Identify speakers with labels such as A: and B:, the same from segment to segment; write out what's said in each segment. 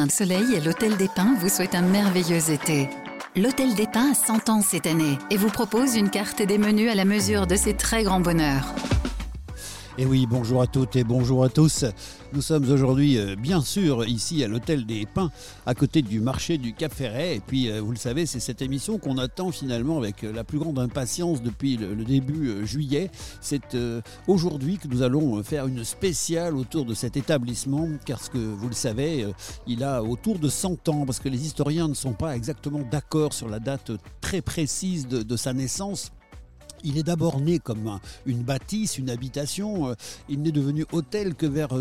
A: le soleil et l'Hôtel des Pins vous souhaite un merveilleux été. L'Hôtel des Pins a 100 ans cette année et vous propose une carte et des menus à la mesure de ses très grands bonheurs.
B: Et oui, bonjour à toutes et bonjour à tous. Nous sommes aujourd'hui, bien sûr, ici à l'Hôtel des Pins, à côté du marché du Cap Ferret. Et puis, vous le savez, c'est cette émission qu'on attend finalement avec la plus grande impatience depuis le début juillet. C'est aujourd'hui que nous allons faire une spéciale autour de cet établissement, car ce que vous le savez, il a autour de 100 ans, parce que les historiens ne sont pas exactement d'accord sur la date très précise de sa naissance. Il est d'abord né comme une bâtisse, une habitation. Il n'est devenu hôtel que vers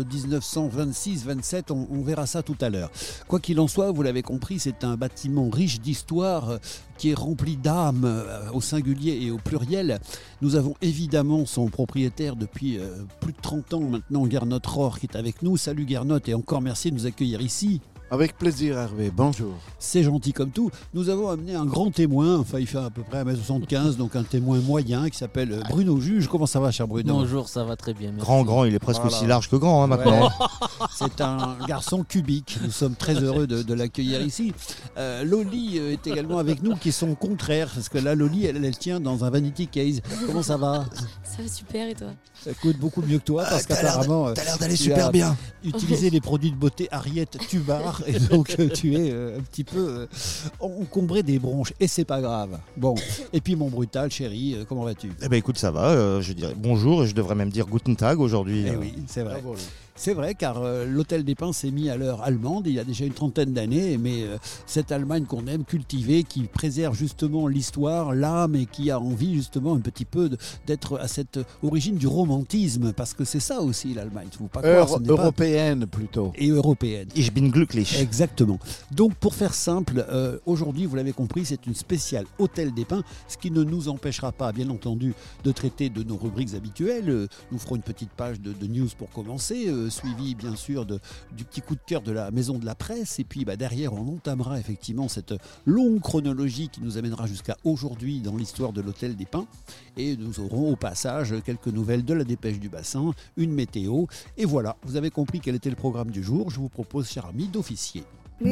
B: 1926-27. On verra ça tout à l'heure. Quoi qu'il en soit, vous l'avez compris, c'est un bâtiment riche d'histoire qui est rempli d'âme au singulier et au pluriel. Nous avons évidemment son propriétaire depuis plus de 30 ans maintenant, Gernot Rohr, qui est avec nous. Salut Gernot et encore merci de nous accueillir ici.
C: Avec plaisir Hervé, bonjour.
B: C'est gentil comme tout. Nous avons amené un grand témoin, enfin il fait à peu près 1m75, donc un témoin moyen qui s'appelle Bruno Juge. Comment ça va cher Bruno ?
D: Bonjour, ça va très bien, merci.
C: Grand, il est presque aussi large que grand maintenant.
B: Ouais. C'est un garçon cubique, nous sommes très heureux de l'accueillir ici. Loli est également avec nous, qui est son contraire, parce que là Loli elle tient dans un vanity case. Comment ça va ?
E: Ça va super et toi ?
B: Ça coûte beaucoup mieux que toi, parce qu'apparemment
C: t'as l'air d'aller super bien.
B: Utiliser les produits de beauté Ariette Tubar. Et donc tu es un petit peu encombré des bronches et c'est pas grave. Bon, et puis mon brutal chéri, comment vas-tu ?
C: Eh ben écoute, ça va, je dirais bonjour et je devrais même dire Guten Tag aujourd'hui.
B: Eh oui, c'est vrai. C'est vrai car l'Hôtel des Pins s'est mis à l'heure allemande il y a déjà une trentaine d'années, mais cette Allemagne qu'on aime cultiver, qui préserve justement l'histoire, l'âme et qui a envie justement un petit peu d'être à cette origine du romantisme, parce que c'est ça aussi l'Allemagne. Il ne faut pas croire, ce n'est pas...
C: Européenne plutôt.
B: Et européenne.
C: Ich bin glücklich.
B: Exactement. Donc pour faire simple, aujourd'hui vous l'avez compris, c'est une spéciale Hôtel des Pins, ce qui ne nous empêchera pas bien entendu de traiter de nos rubriques habituelles. Nous ferons une petite page de news pour commencer, suivi bien sûr du petit coup de cœur de la maison de la presse, et puis derrière on entamera effectivement cette longue chronologie qui nous amènera jusqu'à aujourd'hui dans l'histoire de l'Hôtel des Pins, et nous aurons au passage quelques nouvelles de la Dépêche du Bassin, une météo, et voilà, vous avez compris quel était le programme du jour. Je vous propose, cher ami, d'officier.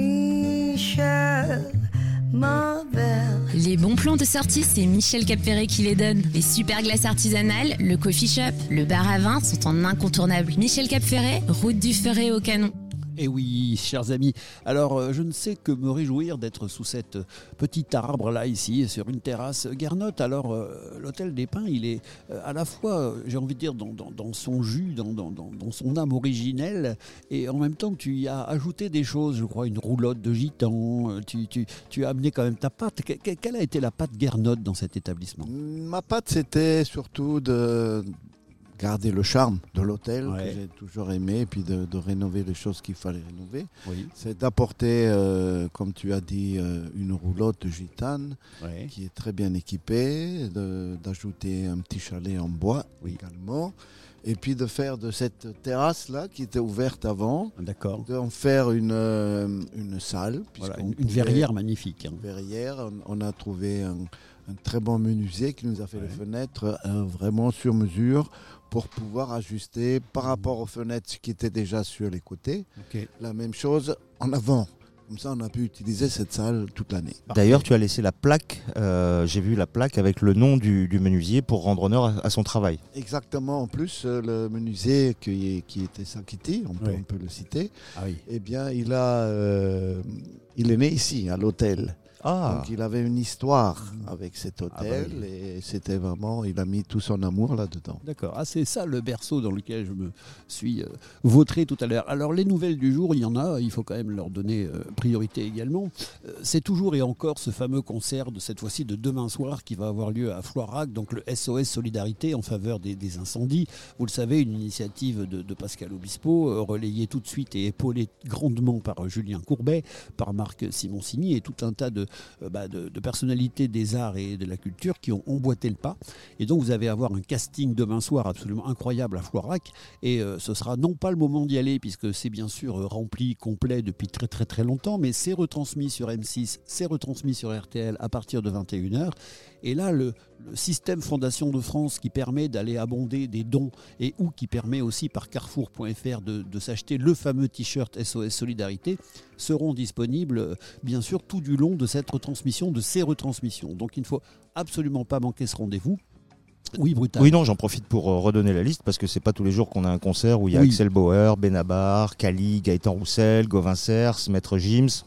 F: Michel, ma belle.
E: Les bons plans de sortie, c'est Michel Cap-Ferret qui les donne. Les super glaces artisanales, le coffee shop, le bar à vin sont en incontournable. Michel Cap-Ferret, route du Ferret au Canon.
B: Et oui, chers amis, alors je ne sais que me réjouir d'être sous cet petit arbre là ici, sur une terrasse. Gernot, alors l'Hôtel des Pins, il est à la fois, j'ai envie de dire, dans son jus, dans son âme originelle, et en même temps tu y as ajouté des choses, je crois, une roulotte de gitan, tu as amené quand même ta patte. Quelle a été la patte Gernot dans cet établissement ?
C: Ma patte, c'était surtout de garder le charme de l'hôtel, que j'ai toujours aimé, et puis de rénover les choses qu'il fallait rénover. Oui. C'est d'apporter, comme tu as dit, une roulotte de gitane qui est très bien équipée, d'ajouter un petit chalet en bois également, et puis de faire de cette terrasse-là, qui était ouverte avant, d'en faire une salle.
B: Voilà, une verrière magnifique.
C: Une verrière, on a trouvé un très bon menuisier qui nous a fait les fenêtres vraiment sur mesure, pour pouvoir ajuster par rapport aux fenêtres qui étaient déjà sur les côtés. La même chose en avant. Comme ça, on a pu utiliser cette salle toute l'année.
G: D'ailleurs, tu as laissé la plaque, j'ai vu la plaque avec le nom du menuisier pour rendre honneur à son travail.
C: Exactement. En plus, le menuisier qui était Sakiti, on peut le citer, eh bien, il est né ici, à l'hôtel. Donc il avait une histoire avec cet hôtel et c'était vraiment, il a mis tout son amour là-dedans.
B: D'accord, c'est ça le berceau dans lequel je me suis vautré tout à l'heure. Alors les nouvelles du jour, il y en a, il faut quand même leur donner priorité également. C'est toujours et encore ce fameux concert de cette fois-ci de demain soir qui va avoir lieu à Floirac, donc le SOS Solidarité en faveur des incendies. Vous le savez, une initiative de Pascal Obispo, relayée tout de suite et épaulée grandement par Julien Courbet, par Marc Simoncini et tout un tas de de personnalités des arts et de la culture qui ont emboîté le pas. Et donc vous allez avoir un casting demain soir absolument incroyable à Floirac. Et ce sera non pas le moment d'y aller, puisque c'est bien sûr rempli, complet depuis très très très longtemps, mais c'est retransmis sur M6, c'est retransmis sur RTL à partir de 21h. Et là, le système Fondation de France qui permet d'aller abonder des dons et ou qui permet aussi par carrefour.fr de s'acheter le fameux t-shirt SOS Solidarité seront disponibles bien sûr tout du long de cette retransmission, de ces retransmissions. Donc il ne faut absolument pas manquer ce rendez-vous. Oui, Brutal.
G: Oui, non, j'en profite pour redonner la liste parce que c'est pas tous les jours qu'on a un concert où il y a Axel Bauer, Benabar, Cali, Gaëtan Roussel, Gauvin Cers, Maître Gims,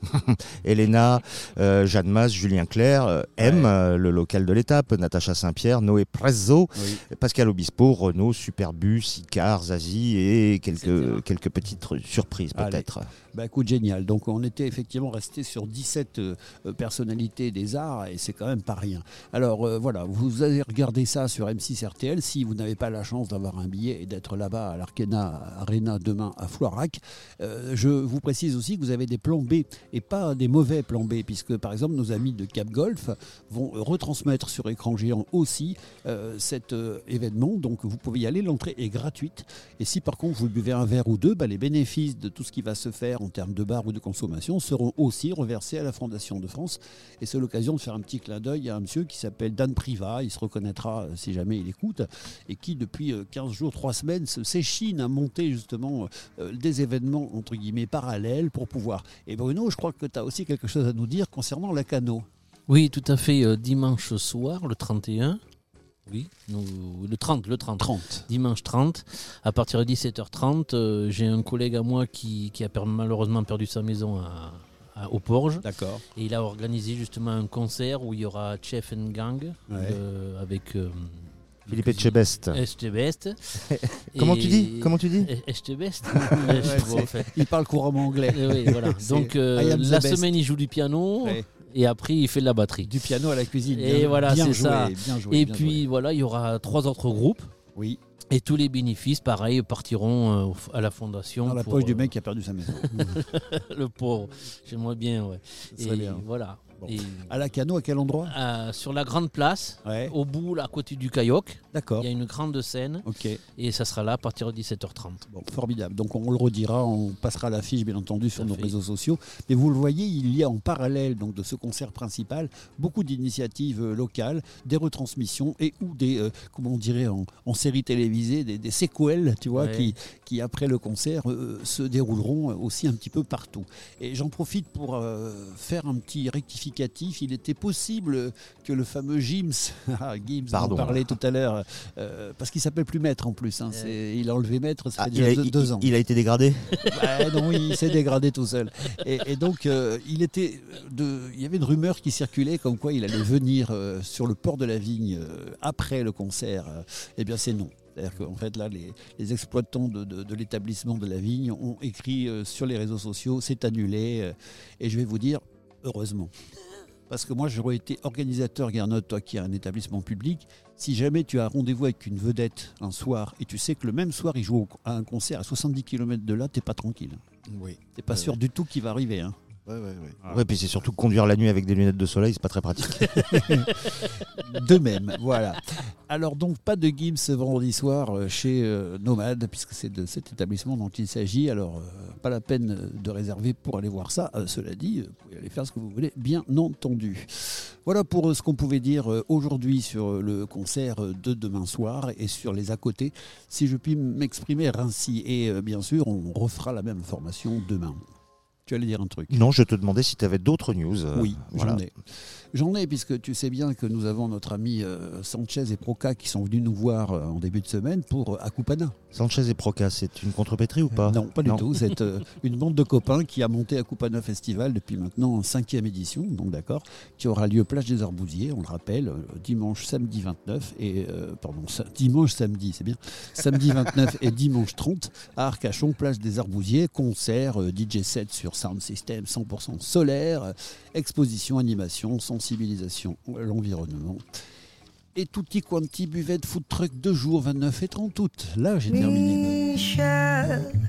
G: Elena, Jeanne Masse, Julien Clerc, M, le local de l'étape, Natacha Saint-Pierre, Noé Prezzo, Pascal Obispo, Renaud, Superbus, Icar, Zazie et quelques petites surprises peut-être.
B: Écoute, génial. Donc on était effectivement resté sur 17 personnalités des arts et c'est quand même pas rien. Alors voilà, vous allez regarder ça sur M6 RTL si vous n'avez pas la chance d'avoir un billet et d'être là-bas à l'Arkena Arena demain à Floirac. Je vous précise aussi que vous avez des plans B et pas des mauvais plans B, puisque par exemple nos amis de Cap Golf vont retransmettre sur écran géant aussi cet événement. Donc vous pouvez y aller, l'entrée est gratuite. Et si par contre vous buvez un verre ou deux, les bénéfices de tout ce qui va se faire en termes de bar ou de consommation seront aussi reversés à la Fondation de France. Et c'est l'occasion de faire un petit clin d'œil à un monsieur qui s'appelle Dan Privat, il se reconnaîtra si jamais il écoute, et qui depuis 15 jours, 3 semaines s'échine à monter justement des événements entre guillemets parallèles pour pouvoir. Et Bruno, je crois que tu as aussi quelque chose à nous dire concernant la Cano.
D: Oui, tout à fait, dimanche soir, le 31. Oui, le 30. Dimanche 30, à partir de 17h30, j'ai un collègue à moi qui a malheureusement perdu sa maison au Porge.
B: D'accord.
D: Et il a organisé justement un concert où il y aura Chef and Gang avec
G: Philippe Etchebest. Comment tu dis
D: Etchebest.
B: Il parle couramment anglais.
D: Oui, voilà. Donc la semaine il joue du piano. Ouais. Et après, il fait de la batterie.
B: Du piano à la cuisine.
D: Et voilà, c'est ça. Et puis,
B: joué.
D: Il y aura 3 autres groupes.
B: Oui.
D: Et tous les bénéfices, pareil, partiront à la fondation.
B: Dans la poche du mec qui a perdu sa maison.
D: Le pauvre. J'aimerais bien, ouais.
B: Ça serait bien.
D: Voilà.
B: Bon. À la Cano, à quel endroit ?
D: Sur la grande place, au bout, à côté du Cayoc.
B: D'accord.
D: Il y a une grande scène.
B: Okay.
D: Et ça sera là à partir de 17h30.
B: Bon, formidable. Donc on le redira, on passera l'affiche bien entendu sur nos réseaux sociaux. Mais vous le voyez, il y a en parallèle donc, de ce concert principal beaucoup d'initiatives locales, des retransmissions et ou des, comment on dirait en série télévisée, des séquelles, tu vois, qui après le concert se dérouleront aussi un petit peu partout. Et j'en profite pour faire un petit rectificatif. Il était possible que le fameux Gims, dont on parlait tout à l'heure, parce qu'il s'appelle plus Maître en plus, il a enlevé Maître, ça fait déjà 2 ans.
G: Il a été dégradé
B: Non, il s'est dégradé tout seul. Et donc, il y avait une rumeur qui circulait comme quoi il allait venir sur le port de la Vigne après le concert. Eh bien, c'est non. C'est-à-dire qu'en fait, là, les exploitants de l'établissement de la Vigne ont écrit sur les réseaux sociaux, c'est annulé. Et je vais vous dire, heureusement. Parce que moi, j'aurais été organisateur, Gernot, toi qui as un établissement public, si jamais tu as rendez-vous avec une vedette un soir et tu sais que le même soir, il joue à un concert à 70 km de là, t'es pas tranquille.
C: Oui.
B: T'es pas sûr du tout qu'il va arriver. Hein.
G: Ouais, puis c'est surtout conduire la nuit avec des lunettes de soleil, c'est pas très pratique.
B: De même, voilà. Alors donc pas de Gims ce vendredi soir chez Nomade, puisque c'est de cet établissement dont il s'agit. Alors pas la peine de réserver pour aller voir ça. Cela dit, vous pouvez aller faire ce que vous voulez, bien entendu. Voilà pour ce qu'on pouvait dire aujourd'hui sur le concert de demain soir et sur les à côté, si je puis m'exprimer ainsi. Et bien sûr, on refera la même information demain. Tu allais dire un truc.
G: Non, je te demandais si tu avais d'autres news.
B: Oui, voilà. J'en ai, puisque tu sais bien que nous avons notre ami Sanchez et Proca qui sont venus nous voir en début de semaine pour Akupana.
G: Sanchez et Proca, c'est une contrepétrie ou pas ?
B: Non, pas du tout. C'est une bande de copains qui a monté Akupana Festival depuis maintenant 5e édition, donc d'accord, qui aura lieu Plage des Arbousiers, on le rappelle, dimanche, samedi 29 et dimanche, samedi, c'est bien, samedi 29 et dimanche 30 à Arcachon, Plage des Arbousiers, concert, DJ set sur Sound System 100% solaire, exposition, animation, sensibilisation à l'environnement. Et tutti quanti buvette food truck 2 jours, 29 et 30 août. Là, j'ai terminé.
F: Michel,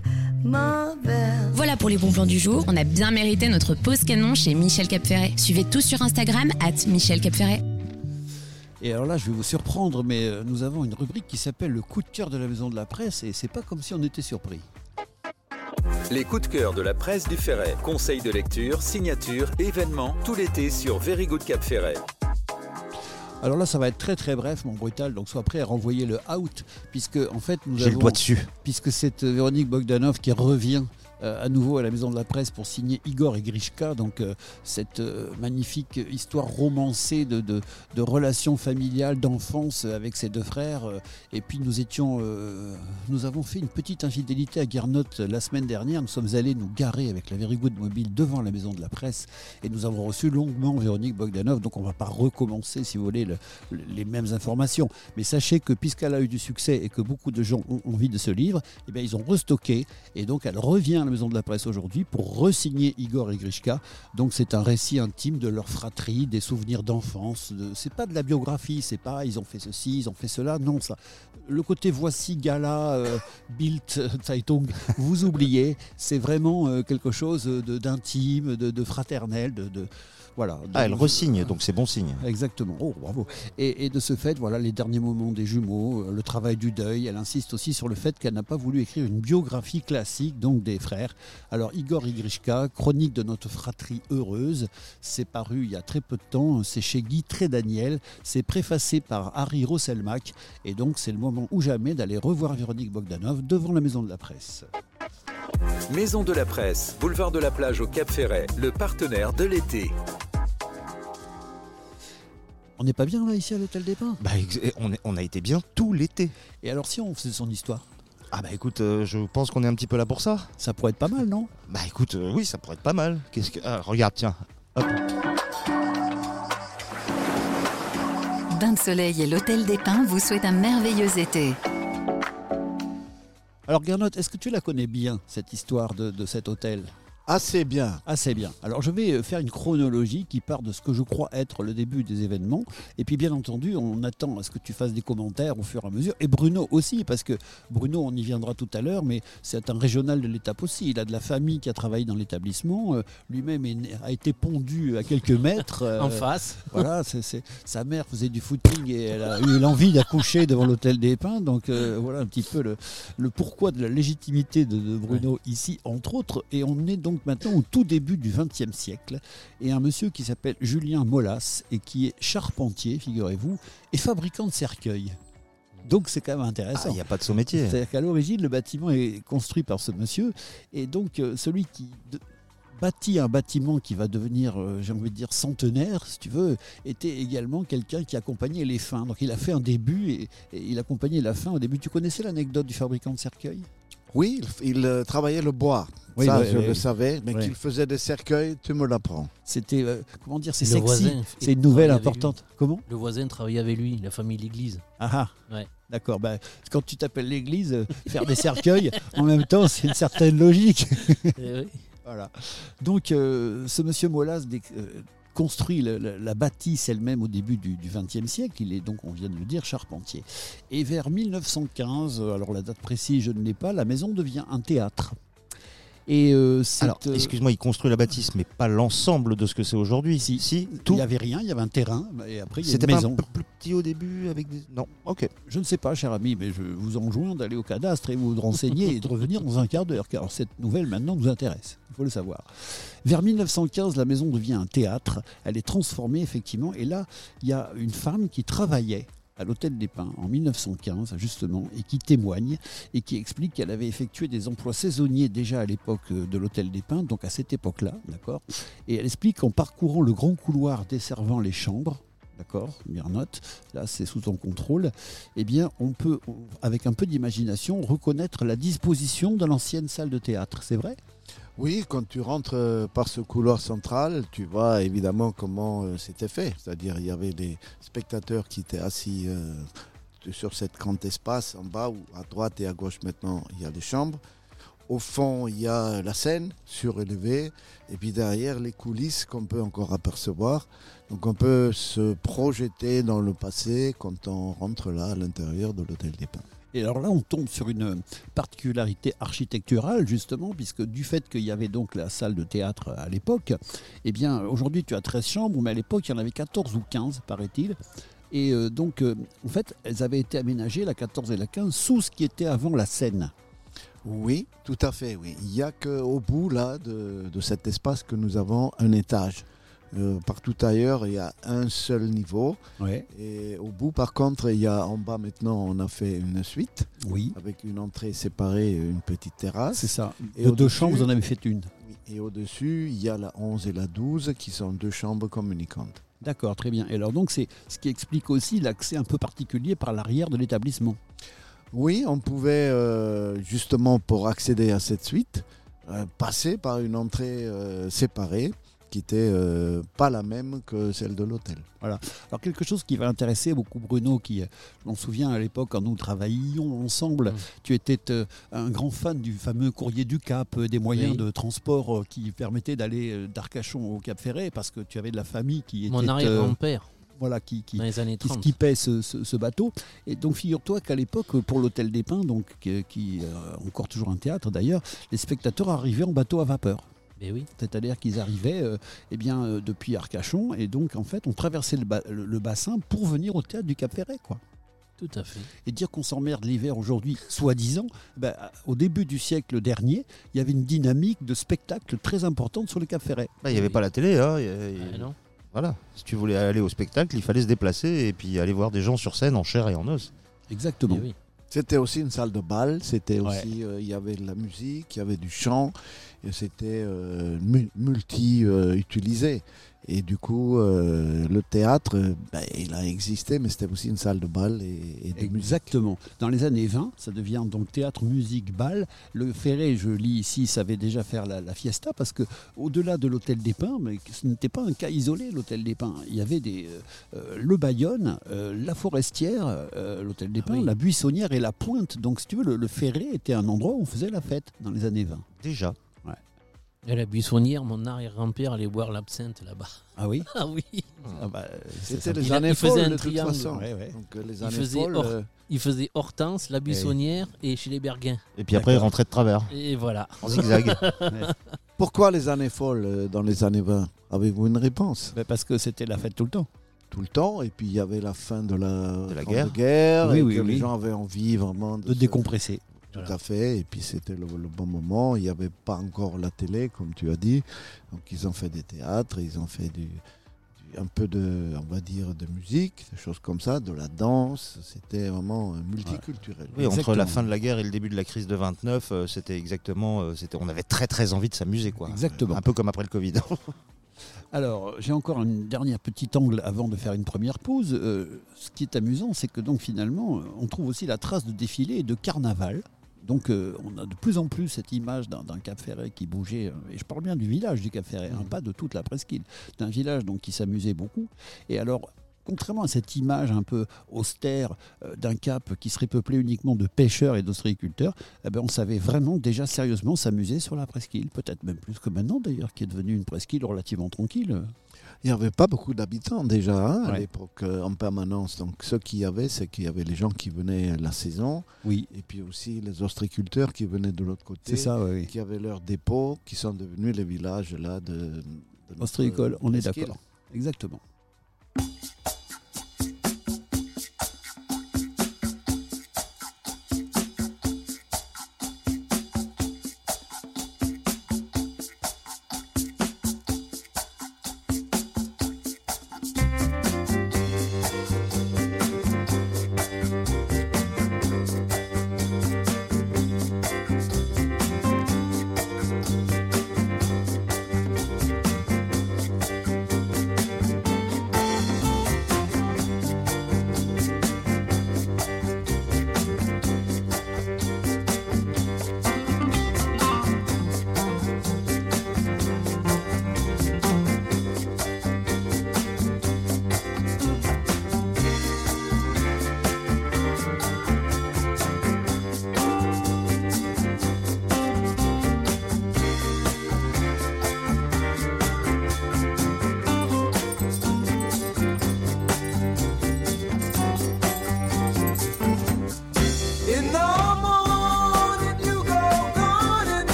E: Voilà pour les bons plans du jour. On a bien mérité notre pause canon chez Michel Capferret. Suivez tout sur Instagram @MichelCapferret.
B: Et alors là, je vais vous surprendre, mais nous avons une rubrique qui s'appelle le coup de cœur de la Maison de la Presse, et c'est pas comme si on était surpris.
H: Les coups de cœur de la presse du Ferret. Conseils de lecture, signatures, événements, tout l'été sur Very Good Cap Ferret.
B: Alors là, ça va être très très bref, mon brutal, donc sois prêt à renvoyer le out, puisque en fait
G: J'ai le doigt dessus.
B: Puisque c'est Véronique Bogdanov qui revient à nouveau à la Maison de la Presse pour signer Igor et Grishka, donc cette magnifique histoire romancée de relations familiales, d'enfance avec ses deux frères. Et puis nous avons fait une petite infidélité à Guernotte la semaine dernière. Nous sommes allés nous garer avec la Very Good Mobile devant la Maison de la Presse et nous avons reçu longuement Véronique Bogdanov, donc on ne va pas recommencer, si vous voulez, les mêmes informations. Mais sachez que puisqu'elle a eu du succès et que beaucoup de gens ont envie de ce livre, eh bien, ils ont restocké et donc elle revient à la Maison de la Presse aujourd'hui pour re-signer Igor et Grishka. Donc c'est un récit intime de leur fratrie, des souvenirs d'enfance. C'est pas de la biographie, c'est pas ils ont fait ceci, ils ont fait cela. Non, ça. Le côté voici gala, Bild Zeitung, vous oubliez. C'est vraiment quelque chose d'intime, de fraternel, voilà.
G: Elle re-signe, donc c'est bon signe.
B: Exactement. Oh, bravo. Et de ce fait, voilà, les derniers moments des jumeaux, le travail du deuil. Elle insiste aussi sur le fait qu'elle n'a pas voulu écrire une biographie classique, donc des frères. Alors, Igor et Grishka, chronique de notre fratrie heureuse, c'est paru il y a très peu de temps. C'est chez Guy Trédaniel. C'est préfacé par Harry Rosselmack. Et donc, c'est le moment ou jamais d'aller revoir Véronique Bogdanov devant la Maison de la Presse.
H: Maison de la Presse, boulevard de la Plage au Cap Ferret, le partenaire de l'été.
B: On n'est pas bien là ici à l'Hôtel des Pins ?
G: On a été bien tout l'été.
B: Et alors si on faisait son histoire ?
G: Ah bah écoute, je pense qu'on est un petit peu là pour ça.
B: Ça pourrait être pas mal, non ?
G: Bah écoute, oui, ça pourrait être pas mal. Regarde, tiens. Hop.
A: Bain de Soleil et l'Hôtel des Pins vous souhaitent un merveilleux été.
B: Alors Guernotte, est-ce que tu la connais bien, cette histoire de cet hôtel ?
C: Assez bien.
B: Assez bien. Alors je vais faire une chronologie qui part de ce que je crois être le début des événements. Et puis bien entendu, on attend à ce que tu fasses des commentaires au fur et à mesure. Et Bruno aussi, parce que Bruno, on y viendra tout à l'heure, mais c'est un régional de l'étape aussi. Il a de la famille qui a travaillé dans l'établissement. Lui-même a été pondu à quelques mètres.
D: En face.
B: Voilà, sa mère faisait du footing et elle a eu l'envie d'accoucher devant l'Hôtel des Pins. Donc voilà un petit peu le pourquoi de la légitimité de Bruno ici, entre autres. Et on est donc maintenant au tout début du XXe siècle, et un monsieur qui s'appelle Julien Molas et qui est charpentier, figurez-vous, et fabricant de cercueils. Donc c'est quand même intéressant.
G: Il n'y a pas de son métier.
B: C'est-à-dire qu'à l'origine, le bâtiment est construit par ce monsieur, et donc celui qui bâtit un bâtiment qui va devenir, j'ai envie de dire, centenaire, si tu veux, était également quelqu'un qui accompagnait les fins. Donc il a fait un début et il accompagnait la fin au début. Tu connaissais l'anecdote du fabricant de cercueils ?
C: Oui, il travaillait le bois.
B: Oui,
C: ça,
B: oui,
C: je
B: oui,
C: le savais, mais
B: oui.
C: qu'il faisait des cercueils, tu me l'apprends.
B: C'était, comment dire, c'est
D: Le
B: sexy,
D: voisin,
B: c'est une nouvelle
D: il travaillait
B: importante. Comment ?
D: Le voisin travaillait avec lui, la famille L'Église.
B: Ah
D: Ouais.
B: d'accord. Bah, quand tu t'appelles l'église, faire des cercueils, en même temps, c'est une certaine logique.
D: Oui.
B: Voilà. Donc, ce monsieur Molas construit la bâtisse elle-même au début du XXe siècle. Il est donc, on vient de le dire, charpentier. Et vers 1915, alors la date précise, je ne l'ai pas, la maison devient un théâtre. Et
G: alors, excuse-moi, il construit la bâtisse, mais pas l'ensemble de ce que c'est aujourd'hui.
B: Si,
G: tout.
B: Il n'y avait rien, il y avait un terrain, et après il y a
G: C'était
B: une
G: pas
B: maison.
G: un peu plus petit au début avec des... Non, ok.
B: Je ne sais pas, cher ami, mais je vous enjoins d'aller au cadastre et vous renseigner et de revenir dans un quart d'heure, car cette nouvelle maintenant nous intéresse, il faut le savoir. Vers 1915, la maison devient un théâtre, elle est transformée effectivement, et là, il y a une femme qui travaillait à l'Hôtel des Pins en 1915 justement, et qui témoigne et qui explique qu'elle avait effectué des emplois saisonniers déjà à l'époque de l'Hôtel des Pins, donc à cette époque-là, d'accord. Et elle explique qu'en parcourant le grand couloir desservant les chambres, d'accord, bien note, là c'est sous ton contrôle, eh bien on peut, avec un peu d'imagination, reconnaître la disposition de l'ancienne salle de théâtre, c'est vrai ?
C: Oui, quand tu rentres par ce couloir central, tu vois évidemment comment c'était fait. C'est-à-dire il y avait des spectateurs qui étaient assis sur cet grand espace en bas, où à droite et à gauche maintenant il y a les chambres. Au fond, il y a la scène surélevée, et puis derrière les coulisses qu'on peut encore apercevoir. Donc on peut se projeter dans le passé quand on rentre là à l'intérieur de l'Hôtel des Pins.
B: Et alors là, on tombe sur une particularité architecturale, justement, puisque du fait qu'il y avait donc la salle de théâtre à l'époque, eh bien, aujourd'hui, tu as 13 chambres, mais à l'époque, il y en avait 14 ou 15, paraît-il. Et donc, en fait, elles avaient été aménagées, la 14 et la 15, sous ce qui était avant la scène.
C: Oui, tout à fait, oui. Il n'y a qu'au bout, là, de cet espace que nous avons un étage. Partout ailleurs, il y a un seul niveau.
B: Ouais.
C: Et au bout, par contre, il y a en bas maintenant, on a fait une suite.
B: Oui.
C: Avec une entrée séparée et une petite terrasse.
B: C'est ça. Et de 2 chambres, vous en avez fait une.
C: Oui. Et au-dessus, il y a la 11 et la 12 qui sont 2 chambres communicantes.
B: D'accord, très bien. Et alors donc, c'est ce qui explique aussi l'accès un peu particulier par l'arrière de l'établissement.
C: Oui, on pouvait justement, pour accéder à cette suite, passer par une entrée séparée qui n'était pas la même que celle de l'hôtel.
B: Voilà. Alors quelque chose qui va intéresser beaucoup Bruno, qui, je m'en souviens à l'époque quand nous travaillions ensemble, tu étais un grand fan du fameux courrier du Cap, des moyens de transport qui permettaient d'aller d'Arcachon au Cap Ferret, parce que tu avais de la famille qui était...
D: Mon arrière-grand-père.
B: Voilà, qui
D: skippait
B: ce bateau. Et donc figure-toi qu'à l'époque, pour l'Hôtel des Pins, donc, qui encore toujours un théâtre d'ailleurs, les spectateurs arrivaient en bateau à vapeur.
D: Et oui.
B: C'est-à-dire qu'ils arrivaient depuis Arcachon, et donc en fait on traversait le bassin pour venir au théâtre du Cap Ferret, quoi.
D: Tout à fait.
B: Et dire qu'on s'emmerde l'hiver aujourd'hui, soi-disant, au début du siècle dernier, il y avait une dynamique de spectacle très importante sur le Cap Ferret.
G: Il n'y avait pas la télé, hein.
D: Non.
G: Voilà, si tu voulais aller au spectacle, il fallait se déplacer et puis aller voir des gens sur scène en chair et en os.
B: Exactement.
D: Oui.
C: C'était aussi une salle de bal, c'était aussi, il y avait de la musique, il y avait du chant, et c'était multi-utilisé. Et du coup, le théâtre, il a existé, mais c'était aussi une salle de bal et de
B: Exactement.
C: musique.
B: Dans les années 20, ça devient donc théâtre, musique, bal. Le Ferret, je lis ici, savait déjà faire la fiesta, parce que au-delà de l'Hôtel des Pins, mais ce n'était pas un cas isolé, l'Hôtel des Pins. Il y avait le Bayonne, la Forestière, l'Hôtel des Pins, la Buissonnière et la Pointe. Donc, si tu veux, le Ferret était un endroit où on faisait la fête dans les années 20.
G: Déjà.
D: Et la Buissonnière, mon arrière-grand-père allait boire l'absinthe là-bas.
B: Ah oui.
D: Ah oui.
C: C'était les années folles de toute façon.
B: Donc,
C: les années folles,
D: il faisait Hortense, la Buissonnière et chez les Berguins.
G: Et puis après, il rentrait de travers.
D: Et voilà.
G: En zigzag.
C: Pourquoi les années folles dans les années 20 ? Avez-vous une réponse ?
B: Parce que c'était la fête tout le temps.
C: Tout le temps, et puis il y avait la fin de la
B: guerre.
C: Les gens avaient envie vraiment
B: de décompresser.
C: Tout à fait, et puis c'était le bon moment. Il n'y avait pas encore la télé, comme tu as dit. Donc ils ont fait des théâtres, ils ont fait un peu de, on va dire, de musique, des choses comme ça, de la danse. C'était vraiment multiculturel.
G: Oui, entre la fin de la guerre et le début de la crise de 29, c'était exactement, on avait très très envie de s'amuser, quoi.
B: Exactement.
G: Un peu comme après le Covid.
B: Alors, j'ai encore une dernière petite angle avant de faire une première pause. Ce qui est amusant, c'est que donc finalement, on trouve aussi la trace de défilé et de carnaval. Donc on a de plus en plus cette image d'un Cap Ferret qui bougeait, et je parle bien du village du Cap Ferret, pas de toute la presqu'île, d'un village donc, qui s'amusait beaucoup. Et alors, contrairement à cette image un peu austère d'un Cap qui serait peuplé uniquement de pêcheurs et d'ostréiculteurs, on savait vraiment déjà sérieusement s'amuser sur la presqu'île, peut-être même plus que maintenant d'ailleurs, qui est devenue une presqu'île relativement tranquille.
C: Il n'y avait pas beaucoup d'habitants déjà à l'époque en permanence. Donc ce qu'il y avait, c'est qu'il y avait les gens qui venaient la saison.
B: Oui.
C: Et puis aussi les ostréiculteurs qui venaient de l'autre côté.
B: C'est ça, oui.
C: Qui avaient leurs dépôts, qui sont devenus les villages là de
B: ostréicole, on est d'accord. Exactement.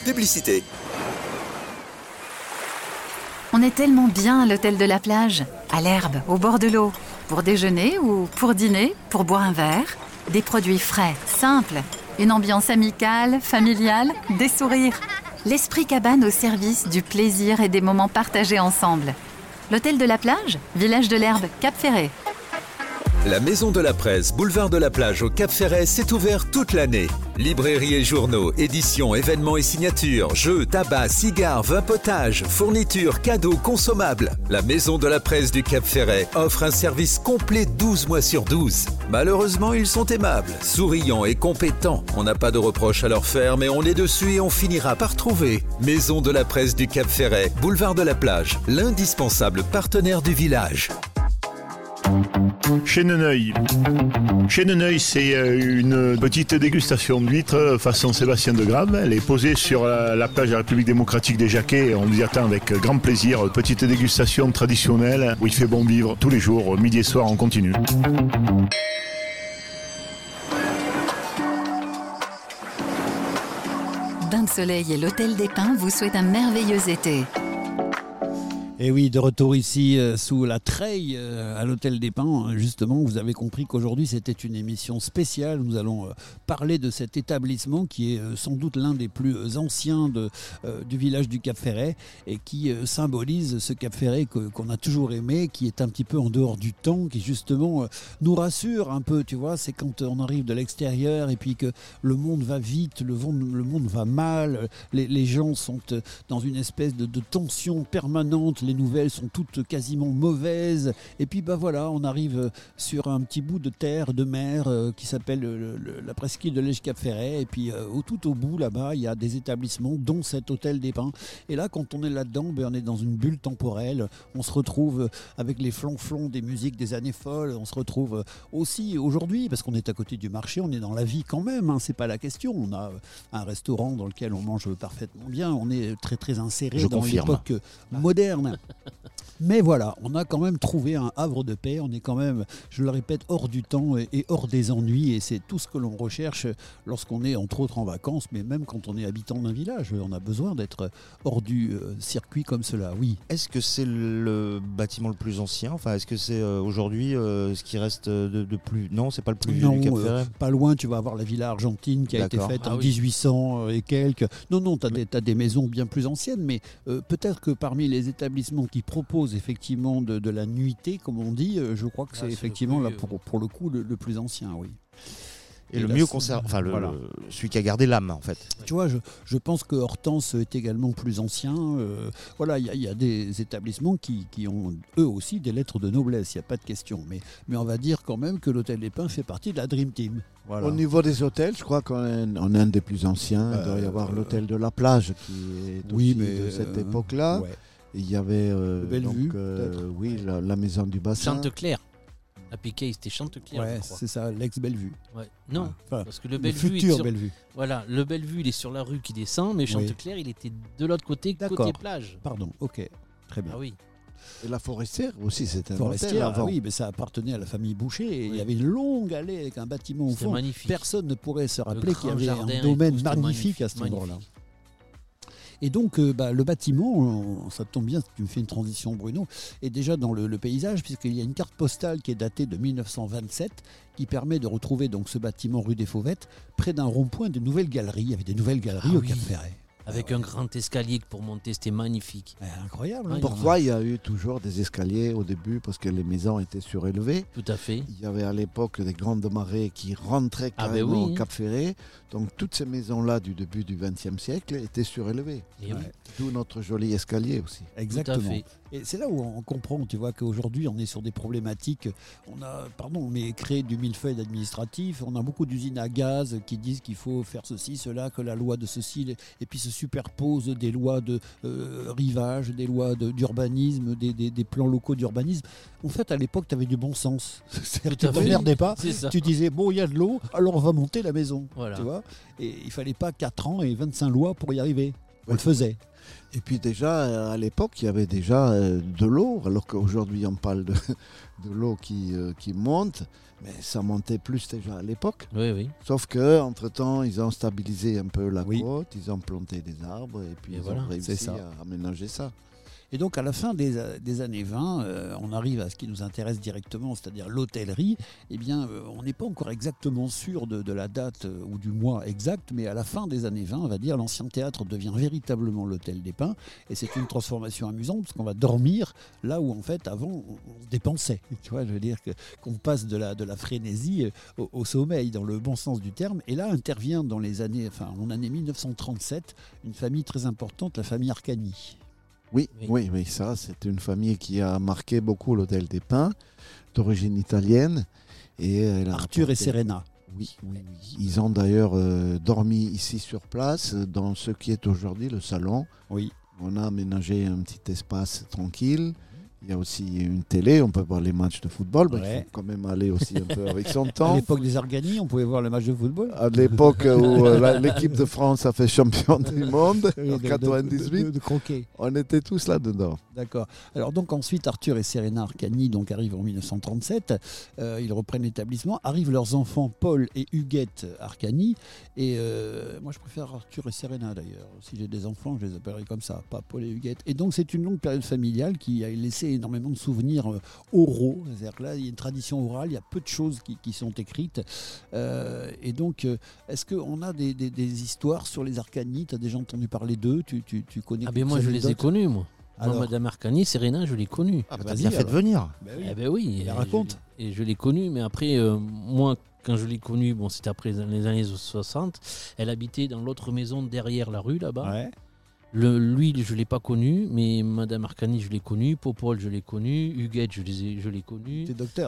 H: Publicité.
A: On est tellement bien à l'hôtel de la plage, à l'herbe, au bord de l'eau. Pour déjeuner ou pour dîner, pour boire un verre, des produits frais, simples, une ambiance amicale, familiale, des sourires. L'esprit cabane au service du plaisir et des moments partagés ensemble. L'hôtel de la plage, village de l'Herbe, Cap-Ferret.
H: La Maison de la Presse, boulevard de la Plage au Cap-Ferret, c'est ouvert toute l'année. Librairies et journaux, éditions, événements et signatures, jeux, tabac, cigares, vin potage, fournitures, cadeaux, consommables. La Maison de la Presse du Cap-Ferret offre un service complet 12 mois sur 12. Malheureusement, ils sont aimables, souriants et compétents. On n'a pas de reproches à leur faire, mais on est dessus et on finira par trouver. Maison de la Presse du Cap-Ferret, boulevard de la Plage, l'indispensable partenaire du village.
I: Chez Neneuil. Chez Neneuil, c'est une petite dégustation d'huîtres façon Sébastien de Grave. Elle est posée sur la plage de la République démocratique des Jacquets. On vous y attend avec grand plaisir. Petite dégustation traditionnelle où il fait bon vivre tous les jours, midi et soir, on continue.
A: Bain de Soleil et l'Hôtel des Pins vous souhaitent un merveilleux été.
B: Et oui, de retour ici sous la treille à l'Hôtel des Pins. Justement, vous avez compris qu'aujourd'hui c'était une émission spéciale. Nous allons parler de cet établissement qui est sans doute l'un des plus anciens du village du Cap-Ferret et qui symbolise ce Cap-Ferret qu'on a toujours aimé, qui est un petit peu en dehors du temps, qui justement nous rassure un peu, tu vois. C'est quand on arrive de l'extérieur et puis que le monde va vite, le monde va mal, les gens sont dans une espèce de tension permanente. Les nouvelles sont toutes quasiment mauvaises. Et puis voilà, on arrive sur un petit bout de terre, de mer qui s'appelle la presqu'île de Lège-Cap-Ferret. Et puis tout au bout, là-bas, il y a des établissements, dont cet Hôtel des Pins. Et là, quand on est là-dedans, on est dans une bulle temporelle. On se retrouve avec les flonflons des musiques des années folles. On se retrouve aussi aujourd'hui, parce qu'on est à côté du marché, on est dans la vie quand même. C'est pas la question. On a un restaurant dans lequel on mange parfaitement bien. On est très très inséré dans l'époque moderne. Mais voilà, on a quand même trouvé un havre de paix, on est quand même, je le répète, hors du temps et hors des ennuis, et c'est tout ce que l'on recherche lorsqu'on est entre autres en vacances, mais même quand on est habitant d'un village, on a besoin d'être hors du circuit comme cela, oui.
G: Est-ce que c'est le bâtiment le plus ancien ? Enfin, est-ce que c'est aujourd'hui ce qui reste de plus... Non, c'est pas le plus vieux du Cap-Ferret ?
B: Pas loin, tu vas avoir la Villa Argentine qui a été faite en 1800 et quelques. Non, t'as des maisons bien plus anciennes, mais peut-être que parmi les établissements qui propose effectivement de la nuitée, comme on dit, je crois que c'est effectivement là pour le coup le plus ancien, oui.
G: Et le mieux conservé, enfin celui qui a gardé l'âme en fait.
B: Tu vois, je pense que Hortense est également plus ancien. Voilà, il y a des établissements qui ont eux aussi des lettres de noblesse, il n'y a pas de question. Mais on va dire quand même que l'Hôtel des Pins fait partie de la Dream Team. Voilà.
C: Au niveau des hôtels, je crois qu'on est un des plus anciens. Il doit y avoir l'Hôtel de la Plage qui est aussi de cette époque-là. Ouais. Il y avait la maison du bassin.
D: Chanteclair. À Piquet, c'était Chanteclair.
B: Ouais, c'est ça, l'ex-Bellevue.
D: Ouais. Non, parce que le
B: Bellevue. Le futur Bellevue.
D: Voilà, le Bellevue, il est sur la rue qui descend, mais Chanteclair, il était de l'autre côté, côté plage.
B: Pardon, ok, très bien.
D: Ah oui.
C: Et la Forestière aussi, c'était un
B: hôtel
C: avant.
B: Oui, mais ça appartenait à la famille Boucher. Et il y avait une longue allée avec un bâtiment au fond.
D: Magnifique.
B: Personne ne pourrait se rappeler qu'il y avait un domaine magnifique à cet endroit-là. Et donc le bâtiment, ça tombe bien, tu me fais une transition Bruno, est déjà dans le paysage puisqu'il y a une carte postale qui est datée de 1927 qui permet de retrouver donc ce bâtiment rue des Fauvettes près d'un rond-point de nouvelles galeries. Il y avait des nouvelles galeries au Cap-Ferret.
D: Avec un grand escalier pour monter, c'était magnifique.
B: Incroyable. Hein,
C: pourquoi il y a eu toujours des escaliers au début ? Parce que les maisons étaient surélevées.
D: Tout à fait.
C: Il y avait à l'époque des grandes marées qui rentraient carrément au Cap-Ferret. Donc toutes ces maisons-là du début du XXe siècle étaient surélevées. D'où notre joli escalier aussi.
B: Exactement. Et c'est là où on comprend, tu vois, qu'aujourd'hui on est sur des problématiques. On est créé du millefeuille administratif. On a beaucoup d'usines à gaz qui disent qu'il faut faire ceci, cela, que la loi de ceci, et puis se superpose des lois de rivage, des lois d'urbanisme, des plans locaux d'urbanisme. En fait, à l'époque, tu avais du bon sens. Tu ne t'emmerdais pas. Tu disais, bon, il y a de l'eau, alors on va monter la maison. Voilà. Tu vois, et il ne fallait pas 4 ans et 25 lois pour y arriver. On le faisait.
C: Et puis déjà, à l'époque, il y avait déjà de l'eau, alors qu'aujourd'hui on parle de l'eau qui monte, mais ça montait plus déjà à l'époque.
D: Oui.
C: Sauf qu'entre-temps, ils ont stabilisé un peu la côte, ils ont planté des arbres et puis ils ont réussi à aménager ça.
B: Et donc à la fin des années 20, on arrive à ce qui nous intéresse directement, c'est-à-dire l'hôtellerie. Eh bien, on n'est pas encore exactement sûr de la date ou du mois exact, mais à la fin des années 20, on va dire, l'ancien théâtre devient véritablement l'Hôtel des Pins. Et c'est une transformation amusante parce qu'on va dormir là où en fait avant on dépensait. Tu vois, je veux dire qu'on passe de la frénésie au sommeil dans le bon sens du terme. Et là intervient en année 1937, une famille très importante, la famille Arcani.
C: Oui, ça, c'est une famille qui a marqué beaucoup l'Hôtel des Pins, d'origine italienne. Et
B: Arthur et Serena.
C: Oui. Ils ont d'ailleurs dormi ici sur place, dans ce qui est aujourd'hui le salon.
B: Oui.
C: On a aménagé un petit espace tranquille. Il y a aussi une télé, on peut voir les matchs de football, mais il faut quand même aller aussi un peu avec son temps.
B: À l'époque des Argani, on pouvait voir les matchs de football.
C: À l'époque où l'équipe de France a fait champion du monde, en 98,
B: de croquet.
C: On était tous là-dedans.
B: D'accord. Alors donc ensuite, Arthur et Serena Arcani arrivent en 1937. Ils reprennent l'établissement. Arrivent leurs enfants Paul et Huguette Arcani. Et moi, je préfère Arthur et Serena d'ailleurs. Si j'ai des enfants, je les appellerai comme ça, pas Paul et Huguette. Et donc c'est une longue période familiale qui a laissé énormément de souvenirs oraux. C'est-à-dire que là, il y a une tradition orale, il y a peu de choses qui sont écrites. Et donc, est-ce qu'on a des histoires sur les Arcani? Tu as déjà entendu parler d'eux? Tu connais?
D: Ah ben moi, je les ai connus, moi. Moi, Madame Arcani, Serena, je l'ai connue.
G: Ah bah t'as bien fait de venir.
D: Oui.
B: Raconte.
D: Et je l'ai connue, mais après, moi, quand je l'ai connue, c'était après les années 60, elle habitait dans l'autre maison derrière la rue, là-bas. Ouais. Lui, je ne l'ai pas connu, mais Madame Arcani, je l'ai connu. Popol, je l'ai connu. Huguette, je l'ai connu.
B: T'es docteur.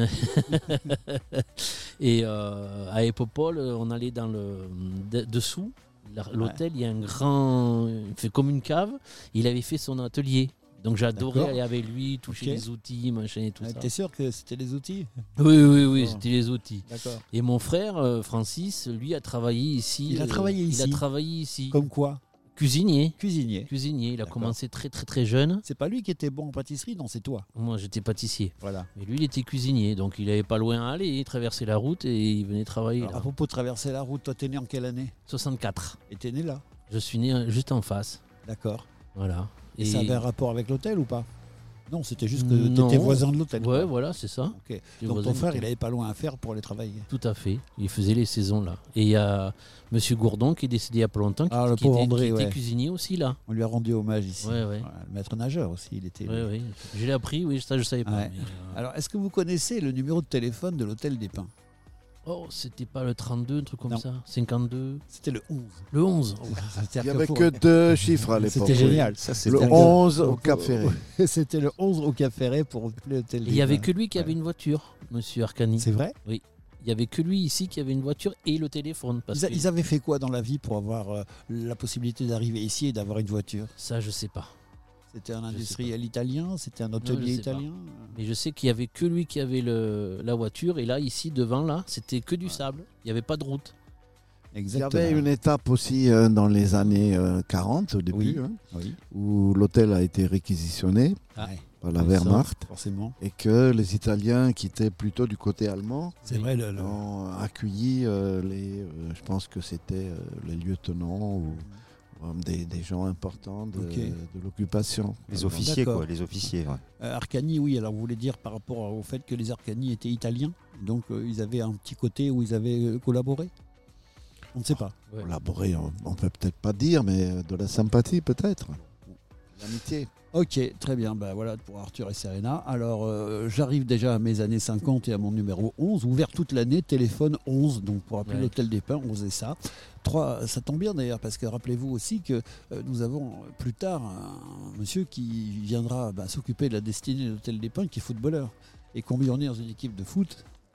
D: Et à Epopol, on allait dans dessous. L'hôtel, il y a un grand... Il fait comme une cave. Il avait fait son atelier. Donc j'adorais aller avec lui, toucher les outils, machin et tout ça.
B: T'es sûr que c'était les outils?
D: Oui, c'était les outils.
B: D'accord.
D: Et mon frère, Francis, lui, a travaillé ici.
B: Il a travaillé
D: ici.
B: Comme quoi?
D: Cuisinier. Il a commencé très très très jeune.
B: C'est pas lui qui était bon en pâtisserie, non, c'est toi.
D: Moi, j'étais pâtissier.
B: Voilà.
D: Mais lui, il était cuisinier, donc il avait pas loin à aller. Il traversait la route et il venait travailler.
B: Alors, à propos de traverser la route, toi, t'es né en quelle année?
D: 64.
B: Et t'es né là?
D: Je suis né juste en face.
B: D'accord.
D: Voilà.
B: Et ça avait un rapport avec l'hôtel ou pas? Non, c'était juste que tu étais voisin de l'hôtel.
D: Ouais, voilà, c'est ça.
B: Okay. Donc ton frère, il n'avait pas loin à faire pour aller travailler.
D: Tout à fait. Il faisait les saisons là. Et il y a Monsieur Gourdon qui est décédé il y a pas longtemps, qui était cuisinier aussi là.
B: On lui a rendu hommage ici.
D: Ouais.
B: Le maître nageur aussi, il était.
D: Oui. Je l'ai appris, ça je savais pas.
B: Ouais. Mais alors, est-ce que vous connaissez le numéro de téléphone de l'Hôtel des Pins?
D: Oh, c'était pas le 32, un truc comme ça? 52?
B: C'était le 11.
D: Le 11.
C: Il n'y avait que 2 chiffres à l'époque.
B: C'était génial.
C: Ça, le 11 au Cap Ferré.
B: C'était le 11 au Cap Ferré pour l'Hôtel des Pins.
D: Il n'y avait que lui qui avait une voiture, Monsieur Arcani.
B: C'est vrai?
D: Oui. Il n'y avait que lui ici qui avait une voiture et le téléphone.
B: Ils avaient fait quoi dans la vie pour avoir la possibilité d'arriver ici et d'avoir une voiture?
D: Ça, je sais pas.
B: C'était un industriel italien? C'était un hôtelier italien?
D: Mais je sais qu'il n'y avait que lui qui avait la voiture. Et là, ici, devant, là, c'était que du sable. Il n'y avait pas de route.
B: Exactement.
C: Il y avait une étape aussi dans les années 40, au début, où l'hôtel a été réquisitionné par la Wehrmacht.
B: Forcément.
C: Et que les Italiens, qui étaient plutôt du côté allemand,
B: ont
C: accueilli je pense que c'était les lieutenants ou des gens importants de l'occupation.
G: Les officiers, les officiers.
B: Arcani, oui, alors vous voulez dire par rapport au fait que les Arcani étaient italiens, donc ils avaient un petit côté où ils avaient collaboré? On ne sait pas.
C: Collaborer, on peut peut-être pas dire, mais de la sympathie peut-être. L'amitié.
B: Ok, très bien, voilà pour Arthur et Serena. Alors j'arrive déjà à mes années 50 et à mon numéro 11, ouvert toute l'année, téléphone 11, donc pour appeler l'Hôtel des Pins, on faisait ça. 3, ça tombe bien d'ailleurs, parce que rappelez-vous aussi que nous avons plus tard un monsieur qui viendra s'occuper de la destinée de l'Hôtel des Pins, qui est footballeur. Et combien on est dans une équipe de foot,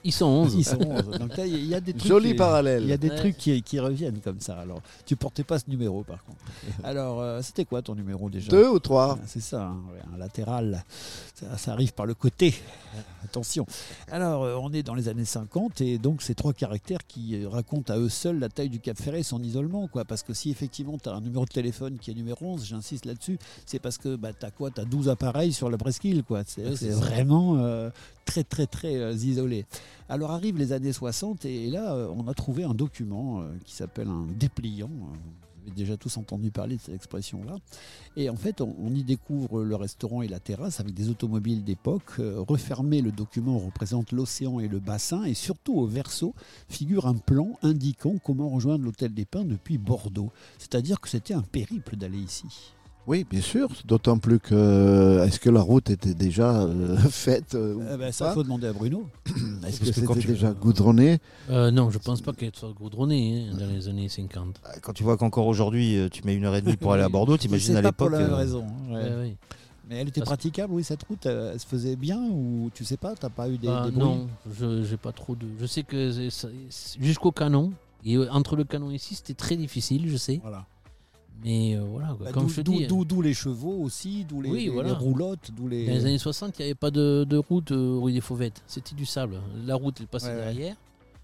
D: Ils sont 11.
B: Ils sont 11. Donc là, il y a des trucs.
C: Joli parallèle.
B: Il y a des trucs qui reviennent comme ça. Alors, tu portais pas ce numéro par contre. Alors, c'était quoi ton numéro déjà ?
C: 2 ou 3 ?
B: C'est ça, un latéral. Ça arrive par le côté. Attention. Alors, on est dans les années 50 et donc ces 3 caractères qui racontent à eux seuls la taille du Cap Ferret, son isolement, quoi. Parce que si effectivement tu as un numéro de téléphone qui est numéro 11, j'insiste là-dessus, c'est parce que tu as 12 appareils sur la presqu'île, quoi. C'est vraiment très très très isolé. Alors arrivent les années 60 et là on a trouvé un document qui s'appelle un dépliant. Vous avez déjà tous entendu parler de cette expression-là. Et en fait, on y découvre le restaurant et la terrasse avec des automobiles d'époque. Refermé, le document représente l'océan et le bassin. Et surtout, au verso, figure un plan indiquant comment rejoindre l'Hôtel des Pins depuis Bordeaux. C'est-à-dire que c'était un périple d'aller ici.
C: Oui, bien sûr, d'autant plus que est-ce que la route était déjà faite
B: ça, il faut demander à Bruno.
C: Est-ce que c'était déjà goudronné ?
D: Non, je ne pense pas qu'elle soit goudronnée dans les années 50.
G: Quand tu vois qu'encore aujourd'hui, tu mets 1h30 pour aller à Bordeaux, t'imagines à l'époque.
B: C'est pas pour la même raison.
D: Oui.
B: Mais elle était praticable, oui, cette route, elle se faisait bien ou tu sais pas, t'as pas eu des bruits ?
D: Non, j'ai pas trop de. Je sais que jusqu'au canon, et entre le canon et ici, c'était très difficile, je sais.
B: Voilà.
D: Mais voilà, comme je te dis.
B: D'où les chevaux aussi, d'où les roulottes.
D: Dans les années 60, il n'y avait pas de route rue des Fauvettes. C'était du sable. La route, elle passait derrière.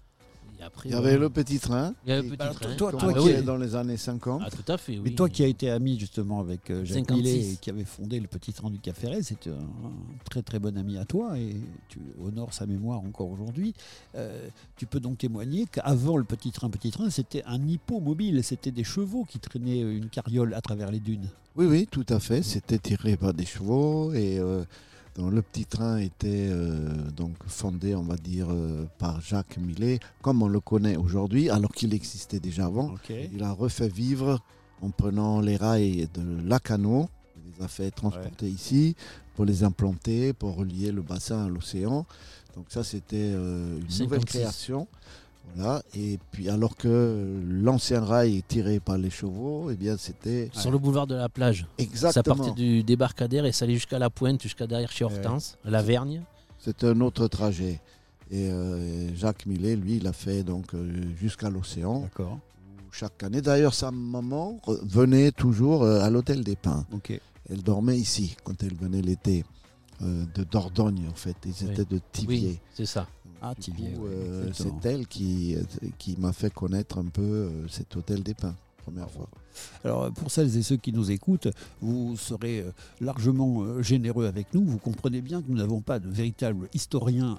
D: Et après,
C: il y avait le petit train.
D: Il y avait le petit train.
C: Toi qui es dans les années 50.
D: Ah, tout à fait, oui.
B: Mais toi qui as été ami justement avec Jacques
D: 56.
B: Millet et qui avait fondé le petit train du Cap Ferret, c'est un très très bon ami à toi et tu honores sa mémoire encore aujourd'hui. Tu peux donc témoigner qu'avant le petit train, c'était un hippomobile, c'était des chevaux qui traînaient une carriole à travers les dunes.
C: Oui, tout à fait. C'était tiré par des chevaux et donc, le petit train était donc fondé, on va dire, par Jacques Millet, comme on le connaît aujourd'hui, alors qu'il existait déjà avant.
B: Okay.
C: Il a refait vivre en prenant les rails de Lacanau. Il les a fait transporter ici pour les implanter, pour relier le bassin à l'océan. Donc ça, c'était une nouvelle création. Voilà. Et puis alors que l'ancien rail est tiré par les chevaux, eh bien c'était
D: sur le boulevard de la plage.
C: Exactement.
D: Ça partait du débarcadère et ça allait jusqu'à la pointe, jusqu'à derrière chez Hortense, la Vergne.
C: C'est un autre trajet. Et Jacques Millet, lui, il a fait donc jusqu'à l'océan.
B: D'accord.
C: Chaque année. D'ailleurs, sa maman venait toujours à l'Hôtel des Pins.
B: Okay.
C: Elle dormait ici quand elle venait l'été. De Dordogne, en fait. Ils étaient de Thiviers.
D: Oui, c'est ça.
B: Ah, Thiviers.
C: C'est elle qui m'a fait connaître un peu cet Hôtel des Pins, première fois.
B: Alors, pour celles et ceux qui nous écoutent, vous serez largement généreux avec nous. Vous comprenez bien que nous n'avons pas de véritable historien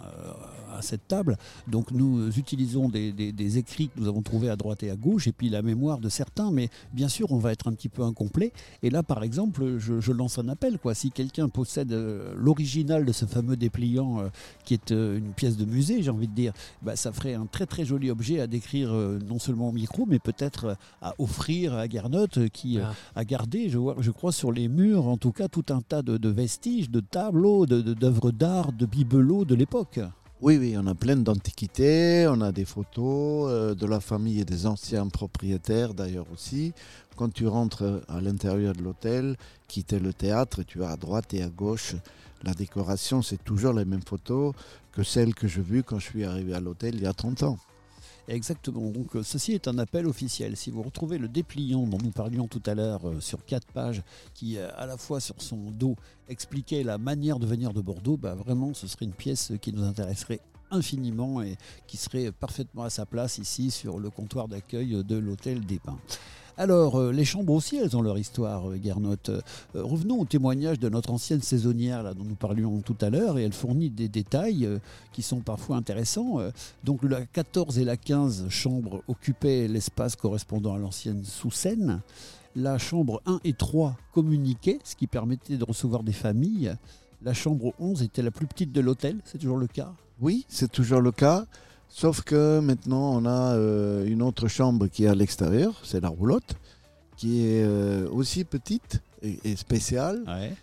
B: à cette table. Donc, nous utilisons des écrits que nous avons trouvés à droite et à gauche, et puis la mémoire de certains. Mais bien sûr, on va être un petit peu incomplet. Et là, par exemple, je lance un appel. Si quelqu'un possède l'original de ce fameux dépliant qui est une pièce de musée, j'ai envie de dire, ça ferait un très très joli objet à décrire non seulement au micro, mais peut-être à offrir à Garnotte qui a gardé, je crois, sur les murs, en tout cas, tout un tas de vestiges, de tableaux, d'œuvres d'art, de bibelots de l'époque.
C: Oui, on a plein d'antiquités, on a des photos de la famille et des anciens propriétaires d'ailleurs aussi. Quand tu rentres à l'intérieur de l'hôtel, qui était le théâtre, tu as à droite et à gauche la décoration, c'est toujours les mêmes photos que celles que j'ai vues quand je suis arrivé à l'hôtel il y a 30 ans.
B: Exactement, donc ceci est un appel officiel. Si vous retrouvez le dépliant dont nous parlions tout à l'heure sur 4 pages, qui à la fois sur son dos expliquait la manière de venir de Bordeaux, vraiment ce serait une pièce qui nous intéresserait infiniment et qui serait parfaitement à sa place ici sur le comptoir d'accueil de l'Hôtel des Pins. Alors, les chambres aussi, elles ont leur histoire, Garnotte. Revenons au témoignage de notre ancienne saisonnière là, dont nous parlions tout à l'heure, et elle fournit des détails qui sont parfois intéressants. Donc, la 14 et la 15 chambres occupaient l'espace correspondant à l'ancienne sous-Seine. La chambre 1 et 3 communiquaient, ce qui permettait de recevoir des familles. La chambre 11 était la plus petite de l'hôtel, c'est toujours le cas ?
C: Oui, c'est toujours le cas. Sauf que maintenant, on a une autre chambre qui est à l'extérieur, c'est la roulotte, qui est aussi petite et spéciale.
B: Ouais.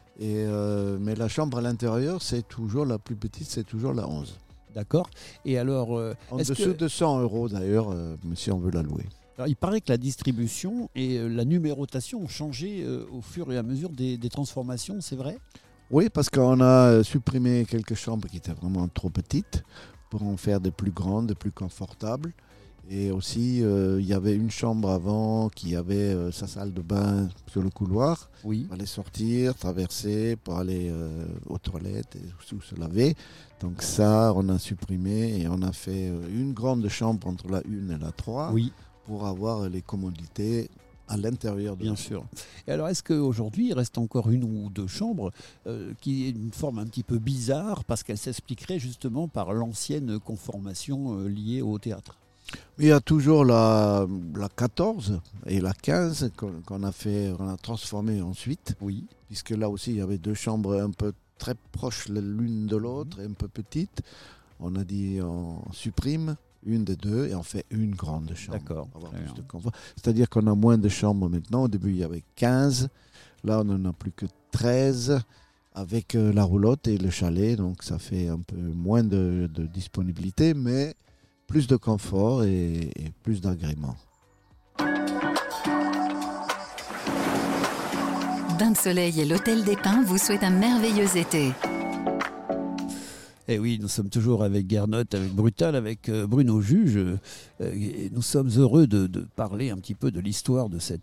C: Mais la chambre à l'intérieur, c'est toujours la plus petite, c'est toujours la 11.
B: D'accord. Et alors,
C: en dessous de 100 € d'ailleurs, si on veut la louer.
B: Alors, il paraît que la distribution et la numérotation ont changé au fur et à mesure des transformations, c'est vrai ?
C: Oui, parce qu'on a supprimé quelques chambres qui étaient vraiment trop petites pour en faire des plus grandes, des plus confortables. Et aussi, il y avait une chambre avant qui avait sa salle de bain sur le couloir.
B: Oui.
C: Il fallait sortir, traverser pour aller aux toilettes et se laver. Donc ça, on a supprimé et on a fait une grande chambre entre la 1 et la 3 pour avoir les commodités à l'intérieur de
B: Bien sûr. Et alors, est-ce qu'aujourd'hui, il reste encore une ou deux chambres qui est une forme un petit peu bizarre parce qu'elle s'expliquerait justement par l'ancienne conformation liée au théâtre?
C: Il y a toujours la 14 et la 15 qu'on a transformé ensuite.
B: Oui.
C: Puisque là aussi, il y avait deux chambres un peu très proches l'une de l'autre et un peu petites. On a dit on supprime une des deux et on fait une grande chambre.
B: D'accord.
C: C'est-à-dire qu'on a moins de chambres maintenant. Au début, il y avait 15. Là, on n'en a plus que 13 avec la roulotte et le chalet. Donc, ça fait un peu moins de disponibilité, mais plus de confort et plus d'agrément.
A: Bain de Soleil et l'Hôtel des Pins vous souhaitent un merveilleux été.
B: Et oui, nous sommes toujours avec Guernotte, avec Brutal, avec Bruno Juge. Et nous sommes heureux de parler un petit peu de l'histoire de ce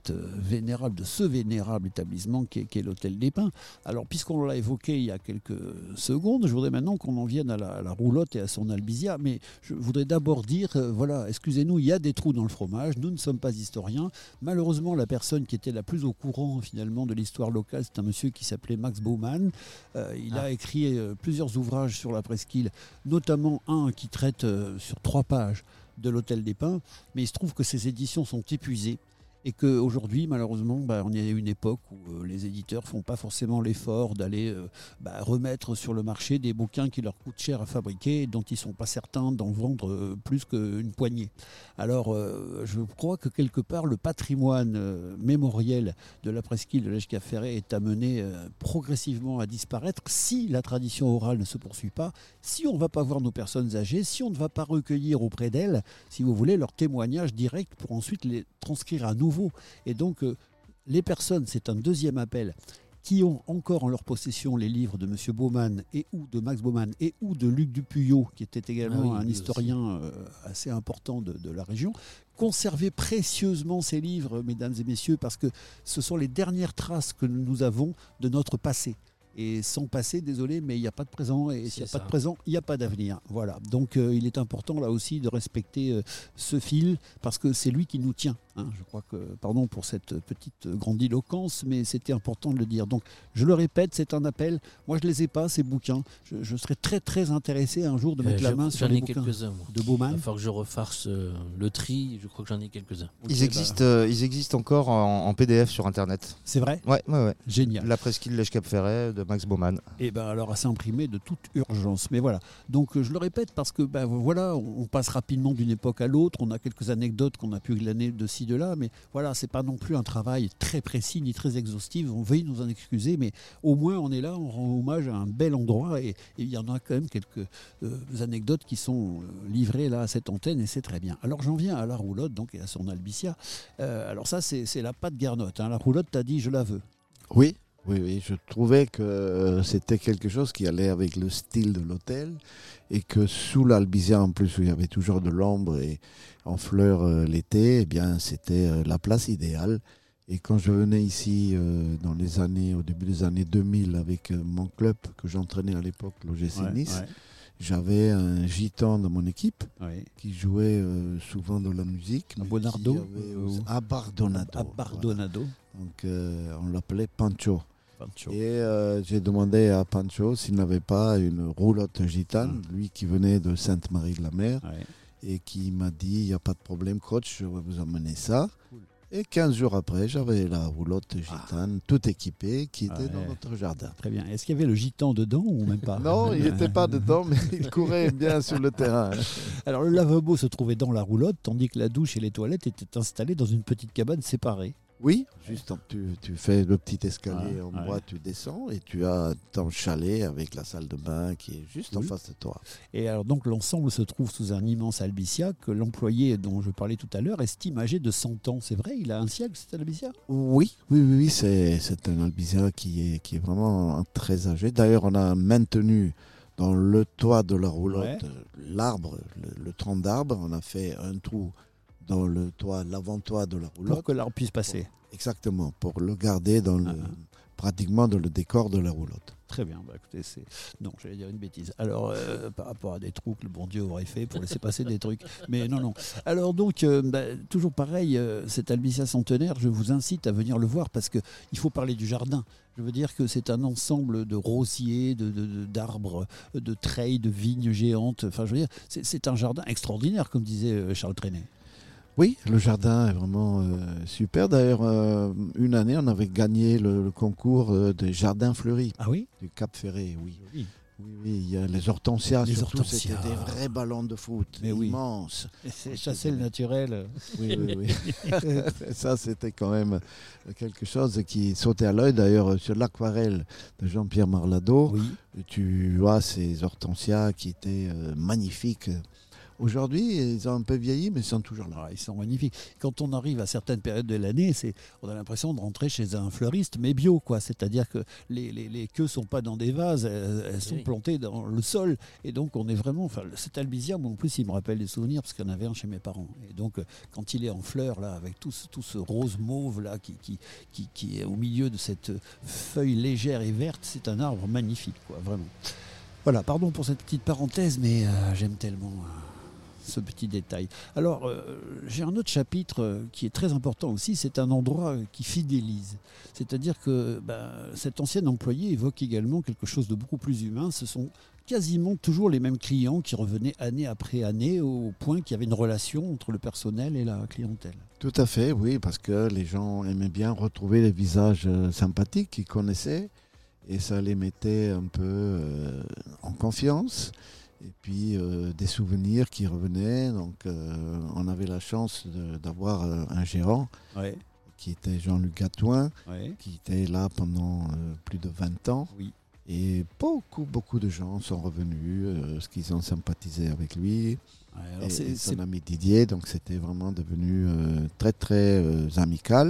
B: vénérable établissement qu'est l'Hôtel des Pins. Alors, puisqu'on l'a évoqué il y a quelques secondes, je voudrais maintenant qu'on en vienne à la roulotte et à son albizia. Mais je voudrais d'abord dire, voilà, excusez-nous, il y a des trous dans le fromage. Nous ne sommes pas historiens. Malheureusement, la personne qui était la plus au courant finalement de l'histoire locale, c'est un monsieur qui s'appelait Max Baumann. Il a écrit plusieurs ouvrages sur la presqu'île, notamment un qui traite sur 3 pages de l'Hôtel des Pins, mais il se trouve que ces éditions sont épuisées et qu'aujourd'hui, malheureusement, on est à une époque où les éditeurs ne font pas forcément l'effort d'aller remettre sur le marché des bouquins qui leur coûtent cher à fabriquer et dont ils ne sont pas certains d'en vendre plus qu'une poignée. Alors, je crois que quelque part, le patrimoine mémoriel de la presqu'île de l'Èche-Cap-Ferret est amené progressivement à disparaître si la tradition orale ne se poursuit pas, si on ne va pas voir nos personnes âgées, si on ne va pas recueillir auprès d'elles, si vous voulez, leurs témoignages directs pour ensuite les transcrire à nouveau. Et donc, les personnes, c'est un deuxième appel, qui ont encore en leur possession les livres de M. Baumann et ou de Max Baumann et ou de Luc Dupuyot, qui était également un historien assez important de la région. Conservez précieusement ces livres, mesdames et messieurs, parce que ce sont les dernières traces que nous avons de notre passé. Et sans passé, désolé, mais il n'y a pas de présent. Et s'il n'y a pas de présent, il n'y a pas d'avenir. Voilà. Donc il est important là aussi de respecter ce fil parce que c'est lui qui nous tient. Je crois que, pardon pour cette petite grandiloquence, mais c'était important de le dire. Donc je le répète, c'est un appel. Moi, je ne les ai pas, ces bouquins. Je serais très très intéressé un jour de mettre la main sur les bouquins de Baumann.
D: Il va falloir que je refarce le tri. Je crois que j'en ai quelques-uns.
G: Ils existent encore en PDF sur Internet.
B: C'est vrai ?
G: Ouais.
B: Génial.
G: La presqu'île Lèche-Cap-Ferret de Max Baumann.
B: Et alors à s'imprimer de toute urgence. Mais voilà. Donc je le répète parce que voilà, on passe rapidement d'une époque à l'autre. On a quelques anecdotes qu'on a pu glaner de ci de là, mais voilà, c'est pas non plus un travail très précis ni très exhaustif. On veuille nous en excuser, mais au moins on est là, on rend hommage à un bel endroit et il y en a quand même quelques anecdotes qui sont livrées là à cette antenne et c'est très bien. Alors j'en viens à la roulotte donc et à son albizia. Alors ça c'est la pâte Guernotte. La roulotte, t'as dit je la veux.
C: Oui, je trouvais que c'était quelque chose qui allait avec le style de l'hôtel et que sous l'albizia en plus où il y avait toujours de l'ombre et en fleurs l'été, eh bien c'était la place idéale. Et quand je venais ici au début des années 2000 avec mon club que j'entraînais à l'époque, l'OGC Nice, j'avais un gitan dans mon équipe qui jouait souvent de la musique.
B: À Bardonado.
C: Donc on l'appelait Pancho. Et j'ai demandé à Pancho s'il n'avait pas une roulotte gitane, lui qui venait de Sainte-Marie-de-la-Mer, et qui m'a dit, il n'y a pas de problème coach, je vais vous emmener ça. Cool. Et 15 jours après, j'avais la roulotte gitane, tout équipée, qui était dans notre jardin.
B: Très bien. Est-ce qu'il y avait le gitan dedans ou même pas?
C: Non, il n'était pas dedans, mais il courait bien sur le terrain.
B: Alors le lavabo se trouvait dans la roulotte, tandis que la douche et les toilettes étaient installées dans une petite cabane séparée.
C: Oui, juste tu fais le petit escalier en bois, tu descends et tu as ton chalet avec la salle de bain qui est juste en face de toi. Et alors donc l'ensemble se trouve sous un immense albizia que l'employé dont je parlais tout à l'heure estime âgé de 100 ans. C'est vrai, il a un siècle cet albizia? Oui, c'est un albizia qui est vraiment très âgé. D'ailleurs, on a maintenu dans le toit de la roulotte, l'arbre, le tronc d'arbre. On a fait un trou dans le toit, l'avant-toit de la roulotte.
B: Pour que l'arbre puisse passer.
C: Exactement, pour le garder pratiquement dans le décor de la roulotte.
B: Très bien, écoutez, non, j'allais dire une bêtise. Alors, par rapport à des trous que le bon Dieu aurait fait pour laisser passer des trucs. Mais non. Alors donc, toujours pareil, cet albizia centenaire, je vous incite à venir le voir parce qu'il faut parler du jardin. Je veux dire que c'est un ensemble de rosiers, d'arbres, de treilles, de vignes géantes. Enfin, je veux dire, c'est un jardin extraordinaire, comme disait Charles Trenet.
C: Oui, le jardin est vraiment super. D'ailleurs, une année, on avait gagné le concours des jardins fleuris du Cap Ferret. Oui, il y a les hortensias. C'était des vrais ballons de foot, immenses.
B: Et c'est chasser le naturel.
C: Oui. Ça, c'était quand même quelque chose qui sautait à l'œil. D'ailleurs, sur l'aquarelle de Jean-Pierre Marladeau, tu vois ces hortensias qui étaient magnifiques. Aujourd'hui, ils ont un peu vieilli, mais ils sont toujours là.
B: Ils sont magnifiques. Quand on arrive à certaines périodes de l'année, on a l'impression de rentrer chez un fleuriste, mais bio, quoi. C'est-à-dire que les queues ne sont pas dans des vases, elles sont plantées dans le sol. Et donc, on est vraiment... Enfin, cet albizia, moi, en plus, il me rappelle des souvenirs, parce qu'il y en avait un chez mes parents. Et donc, quand il est en fleurs, là, avec tout ce rose mauve, là, qui est au milieu de cette feuille légère et verte, c'est un arbre magnifique, quoi, vraiment. Voilà, pardon pour cette petite parenthèse, mais j'aime tellement... ce petit détail. Alors, j'ai un autre chapitre qui est très important aussi, c'est un endroit qui fidélise. C'est-à-dire que cet ancien employé évoque également quelque chose de beaucoup plus humain. Ce sont quasiment toujours les mêmes clients qui revenaient année après année, au point qu'il y avait une relation entre le personnel et la clientèle.
C: Tout à fait, oui, parce que les gens aimaient bien retrouver les visages sympathiques qu'ils connaissaient, et ça les mettait un peu en confiance. Et puis des souvenirs qui revenaient. Donc on avait la chance d'avoir un gérant qui était Jean-Luc Gatouin, qui était là pendant plus de 20 ans. Oui. Et beaucoup de gens sont revenus parce qu'ils ont sympathisé avec lui. Et son ami Didier. Donc c'était vraiment devenu très très amical.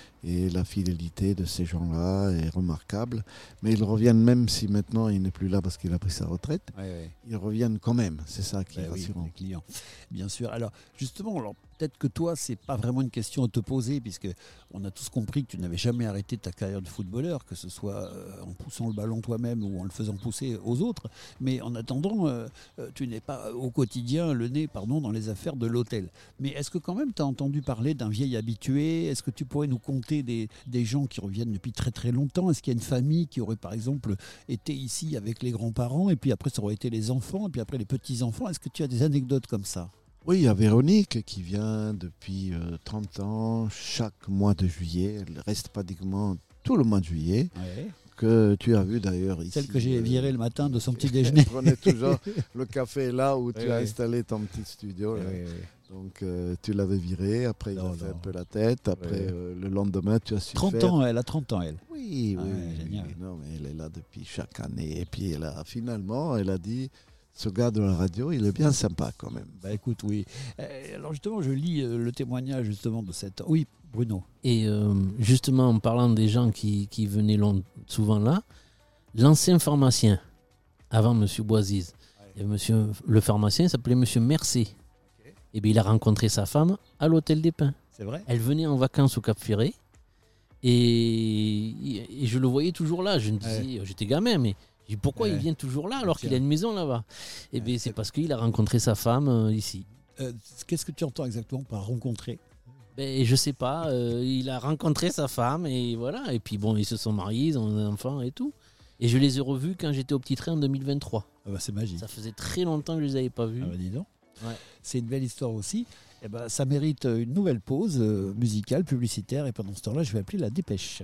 C: Et la fidélité de ces gens-là est remarquable. Mais ils reviennent, même si maintenant il n'est plus là parce qu'il a pris sa retraite, ils reviennent quand même. C'est ça qui est rassurant.
B: Les clients, bien sûr. Alors justement, peut-être que toi, c'est pas vraiment une question à te poser, puisque on a tous compris que tu n'avais jamais arrêté ta carrière de footballeur, que ce soit en poussant le ballon toi-même ou en le faisant pousser aux autres. Mais en attendant, tu n'es pas au quotidien le nez dans les affaires de l'hôtel. Mais est-ce que quand même tu as entendu parler d'un vieil habitué ? Est-ce que tu pourrais nous conter des gens qui reviennent depuis très très longtemps ? Est-ce qu'il y a une famille qui aurait par exemple été ici avec les grands-parents, et puis après ça aurait été les enfants, et puis après les petits-enfants ? Est-ce que tu as des anecdotes comme ça ?
C: Oui, il y a Véronique qui vient depuis 30 ans, chaque mois de juillet. Elle reste pratiquement tout le mois de juillet, que tu as vu d'ailleurs ici.
B: Celle que j'ai virée le matin de son petit déjeuner.
C: Elle prenait toujours le café là où tu as installé ton petit studio. Là. Donc tu l'avais virée, après il a fait un peu la tête, après le lendemain tu as su
B: 30 ans, elle a 30 ans elle.
C: Oui, génial. Non, mais elle est là depuis chaque année. Et puis finalement, elle a dit... Ce gars de la radio, il est bien sympa quand même.
B: Écoute, oui. Alors justement, je lis le témoignage justement de cette... Oui, Bruno.
D: Et justement, en parlant des gens qui venaient souvent là, l'ancien pharmacien, avant M. Boisise, il y avait le pharmacien, il s'appelait M. Mercé. Et bien, il a rencontré sa femme à l'Hôtel des Pins.
B: C'est vrai ?
D: Elle venait en vacances au Cap Ferret. Et je le voyais toujours là. Je me disais, j'étais gamin, mais... Pourquoi il vient toujours là alors qu'il a une maison là-bas ? Eh bien, c'est parce qu'il a rencontré sa femme ici.
B: Qu'est-ce que tu entends exactement par rencontrer ?
D: Je sais pas. Il a rencontré sa femme et voilà. Et puis bon, ils se sont mariés, ils ont un enfant et tout. Et je les ai revus quand j'étais au Petit Train en 2023.
B: C'est magique.
D: Ça faisait très longtemps que je les avais pas vus.
B: Dis donc. C'est une belle histoire aussi. Ça mérite une nouvelle pause musicale, publicitaire. Et pendant ce temps-là, je vais appeler la dépêche.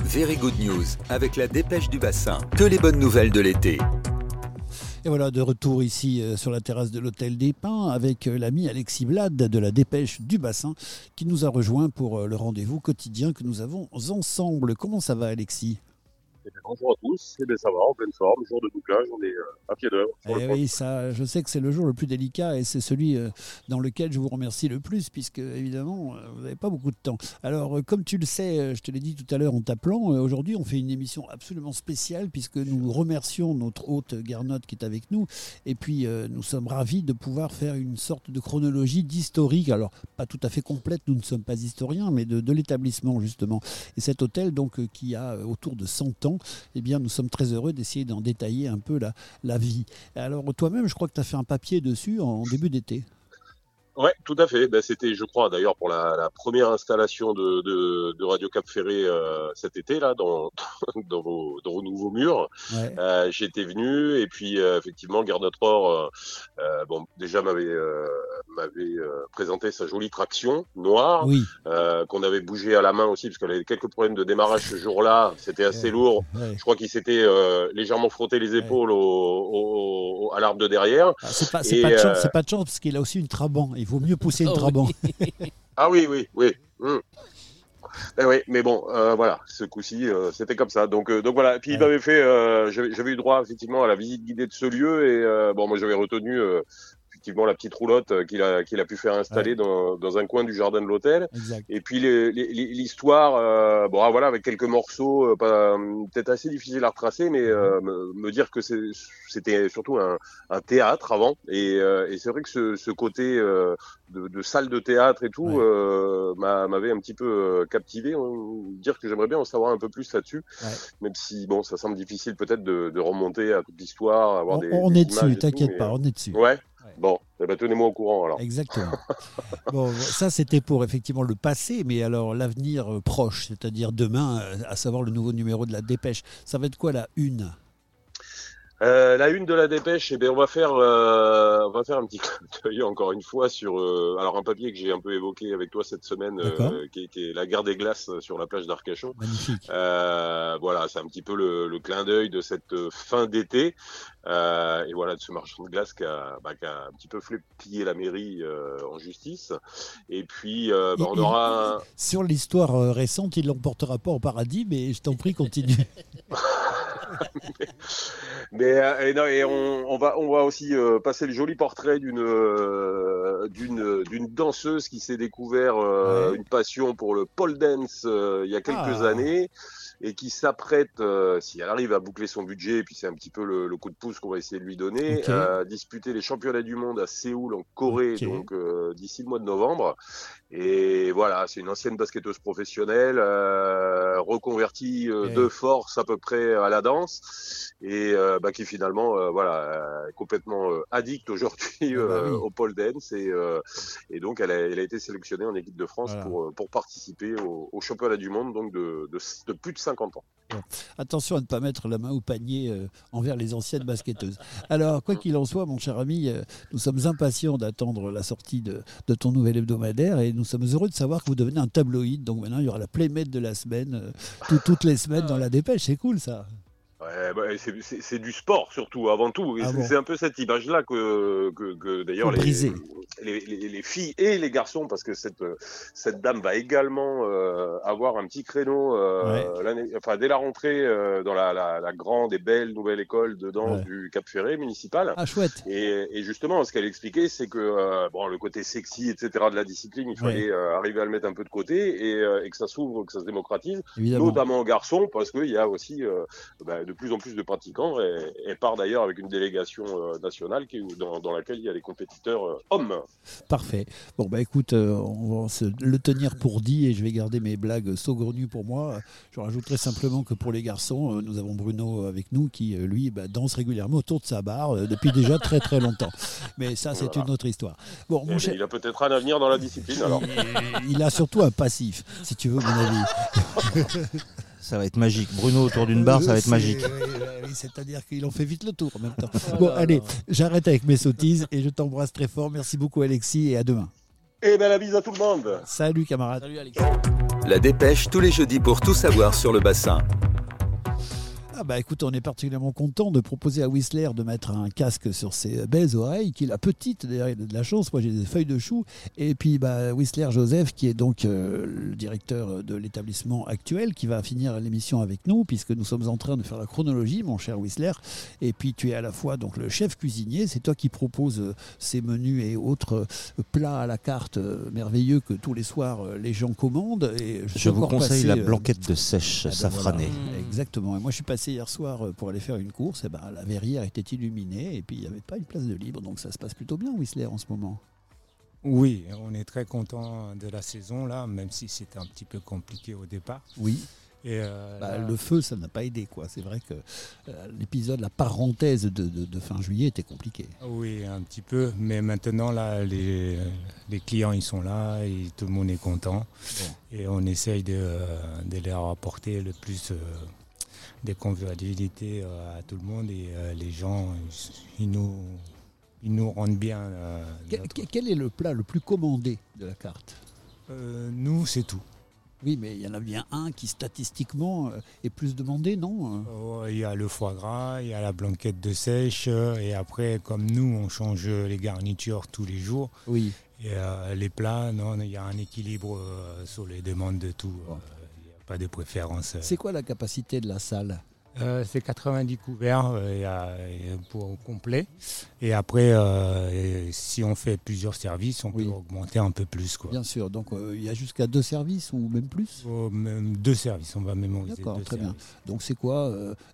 H: Very Good News avec la dépêche du bassin. Que les bonnes nouvelles de l'été.
B: Et voilà, de retour ici sur la terrasse de l'Hôtel des Pins avec l'ami Alexis Blade de la dépêche du bassin qui nous a rejoint pour le rendez-vous quotidien que nous avons ensemble. Comment ça va, Alexis ?
J: Bonjour à tous, ça va, en pleine forme, jour de doublage, on est à pied d'œuvre.
B: Oui, ça, je sais que c'est le jour le plus délicat et c'est celui dans lequel je vous remercie le plus puisque évidemment vous n'avez pas beaucoup de temps. Alors comme tu le sais, je te l'ai dit tout à l'heure en t'appelant, aujourd'hui on fait une émission absolument spéciale puisque nous remercions notre hôte Garnotte qui est avec nous et puis nous sommes ravis de pouvoir faire une sorte de chronologie d'historique, alors pas tout à fait complète, nous ne sommes pas historiens mais de l'établissement justement. Et cet hôtel donc qui a autour de 100 ans, eh bien, nous sommes très heureux d'essayer d'en détailler un peu la vie. Alors, toi-même, je crois que tu as fait un papier dessus en début d'été.
J: Ouais, tout à fait. C'était, je crois, d'ailleurs, pour la première installation de Radio Cap Ferré cet été, là, dans vos nouveaux murs. Ouais. J'étais venu et puis, effectivement, Gernot Rohr, déjà m'avait présenté sa jolie traction noire, oui. Qu'on avait bougé à la main aussi, parce qu'elle avait quelques problèmes de démarrage ce jour-là. C'était assez lourd. Ouais. Je crois qu'il s'était légèrement frotté les épaules à l'arbre de derrière.
B: Ah, c'est pas de chance, parce qu'il a aussi une Trabant. Il vaut mieux pousser une Trabant.
J: Oui. Ah oui. Eh oui, mais bon, voilà, ce coup-ci, c'était comme ça. Donc voilà. Et puis il m'avait fait, j'avais eu droit effectivement à la visite guidée de ce lieu et moi j'avais retenu effectivement la petite roulotte qu'il a pu faire installer dans un coin du jardin de l'hôtel. Exact. Et puis l'histoire, voilà, avec quelques morceaux, peut-être assez difficiles à retracer, mais me dire que c'était surtout un théâtre avant. Et c'est vrai que ce côté de salle de théâtre et tout m'avait un petit peu captivé. Dire que j'aimerais bien en savoir un peu plus là-dessus, même si bon, ça semble difficile peut-être de remonter à toute l'histoire, avoir
B: on est dessus, t'inquiète pas, on est dessus.
J: Ouais. Bon, tenez-moi au courant alors.
B: Exactement. Bon, ça c'était pour effectivement le passé, mais alors l'avenir proche, c'est-à-dire demain, à savoir le nouveau numéro de la Dépêche, ça va être quoi la une ?
J: La une de la Dépêche, on va faire un petit clin d'œil encore une fois sur alors un papier que j'ai un peu évoqué avec toi cette semaine, qui est la guerre des glaces sur la plage d'Arcachon.
B: Magnifique.
J: Voilà, c'est un petit peu le clin d'œil de cette fin d'été et voilà de ce marchand de glace qui a un petit peu fait plier la mairie en justice. Et puis on aura
B: sur l'histoire récente, il l'emportera pas au paradis, mais je t'en prie, continue.
J: Mais on va aussi passer le joli portrait d'une danseuse qui s'est découvert une passion pour le pole dance il y a quelques années et qui s'apprête, si elle arrive à boucler son budget, et puis c'est un petit peu le coup de pouce qu'on va essayer de lui donner, à disputer les championnats du monde à Séoul en Corée, donc d'ici le mois de novembre. Et voilà, c'est une ancienne basketteuse professionnelle, reconvertie de force à peu près à la danse, et qui finalement est complètement addict aujourd'hui au pole dance, et donc elle a été sélectionnée en équipe de France pour participer au championnat du monde, donc de plus de 50 ans.
B: Bon. Attention à ne pas mettre la main au panier envers les anciennes basketteuses. Alors, quoi qu'il en soit, mon cher ami, nous sommes impatients d'attendre la sortie de ton nouvel hebdomadaire et nous sommes heureux de savoir que vous devenez un tabloïd. Donc maintenant, il y aura la Playmate de la semaine, toutes les semaines dans la Dépêche. C'est cool, ça.
J: Ouais, c'est du sport surtout, avant tout. Et c'est un peu cette image-là que d'ailleurs les filles et les garçons, parce que cette dame va également avoir un petit créneau dès la rentrée dans la grande et belle nouvelle école de danse du Cap Ferré municipal.
B: Ah, chouette.
J: Et justement, ce qu'elle expliquait, c'est que le côté sexy, etc. de la discipline, il fallait arriver à le mettre un peu de côté et que ça s'ouvre, que ça se démocratise, notamment aux garçons, parce qu'il y a aussi de plus en plus de pratiquants et part d'ailleurs avec une délégation nationale dans laquelle il y a les compétiteurs hommes.
B: Parfait. Bon, écoute, on va le tenir pour dit et je vais garder mes blagues saugrenues pour moi. Je rajouterai simplement que pour les garçons, nous avons Bruno avec nous qui, lui, danse régulièrement autour de sa barre depuis déjà très très longtemps. Mais ça, c'est une autre histoire. Bon,
J: il a peut-être un avenir dans la discipline alors.
B: Il a surtout un passif, si tu veux mon avis.
G: Ça va être magique. Bruno autour d'une barre, ça va être magique.
B: Oui, c'est-à-dire qu'ils ont fait vite le tour en même temps. Bon, allez, j'arrête avec mes sottises et je t'embrasse très fort. Merci beaucoup, Alexis, et à demain.
J: La bise à tout le monde.
B: Salut, camarade.
D: Salut, Alexis.
H: La Dépêche tous les jeudis pour tout savoir sur le bassin.
B: Ah bah écoute, on est particulièrement content de proposer à Whistler de mettre un casque sur ses belles oreilles, qu'il a petite, d'ailleurs il a de la chance, moi j'ai des feuilles de chou, et puis Whistler Joseph qui est donc le directeur de l'établissement actuel, qui va finir l'émission avec nous, puisque nous sommes en train de faire la chronologie, mon cher Whistler, et puis tu es à la fois donc le chef cuisinier, c'est toi qui proposes ces menus et autres plats à la carte merveilleux que tous les soirs les gens commandent. Et
G: je vous conseille la blanquette de sèche safranée.
B: Voilà, exactement, et moi je suis passé hier soir pour aller faire une course, et la verrière était illuminée et puis il n'y avait pas une place de libre, donc ça se passe plutôt bien Whistler en ce moment.
K: Oui, on est très content de la saison là, même si c'était un petit peu compliqué au départ.
B: Oui. Et le feu, ça n'a pas aidé, quoi. C'est vrai que l'épisode, la parenthèse de fin juillet était compliquée.
K: Oui, un petit peu, mais maintenant là, les clients ils sont là et tout le monde est content. Bon. Et on essaye de leur apporter le plus des convivialités à tout le monde, et les gens ils nous rendent bien.
B: Quel est le plat le plus commandé de la carte ?
K: Nous, c'est tout.
B: Oui, mais il y en a bien un qui statistiquement est plus demandé, non ?
K: Il y a le foie gras, il y a la blanquette de sèche, et après, comme nous, on change les garnitures tous les jours.
B: Oui.
K: Et les plats, non, il y a un équilibre sur les demandes de tout. Pas de préférence.
B: C'est quoi la capacité de la salle ?
K: C'est 90 couverts pour complet. Et après, si on fait plusieurs services, on peut augmenter un peu plus, quoi.
B: Bien sûr, donc il y a jusqu'à 2 services ou même plus ?
K: Même 2 services, on va mémoriser.
B: D'accord, très
K: services.
B: bien. Donc c'est quoi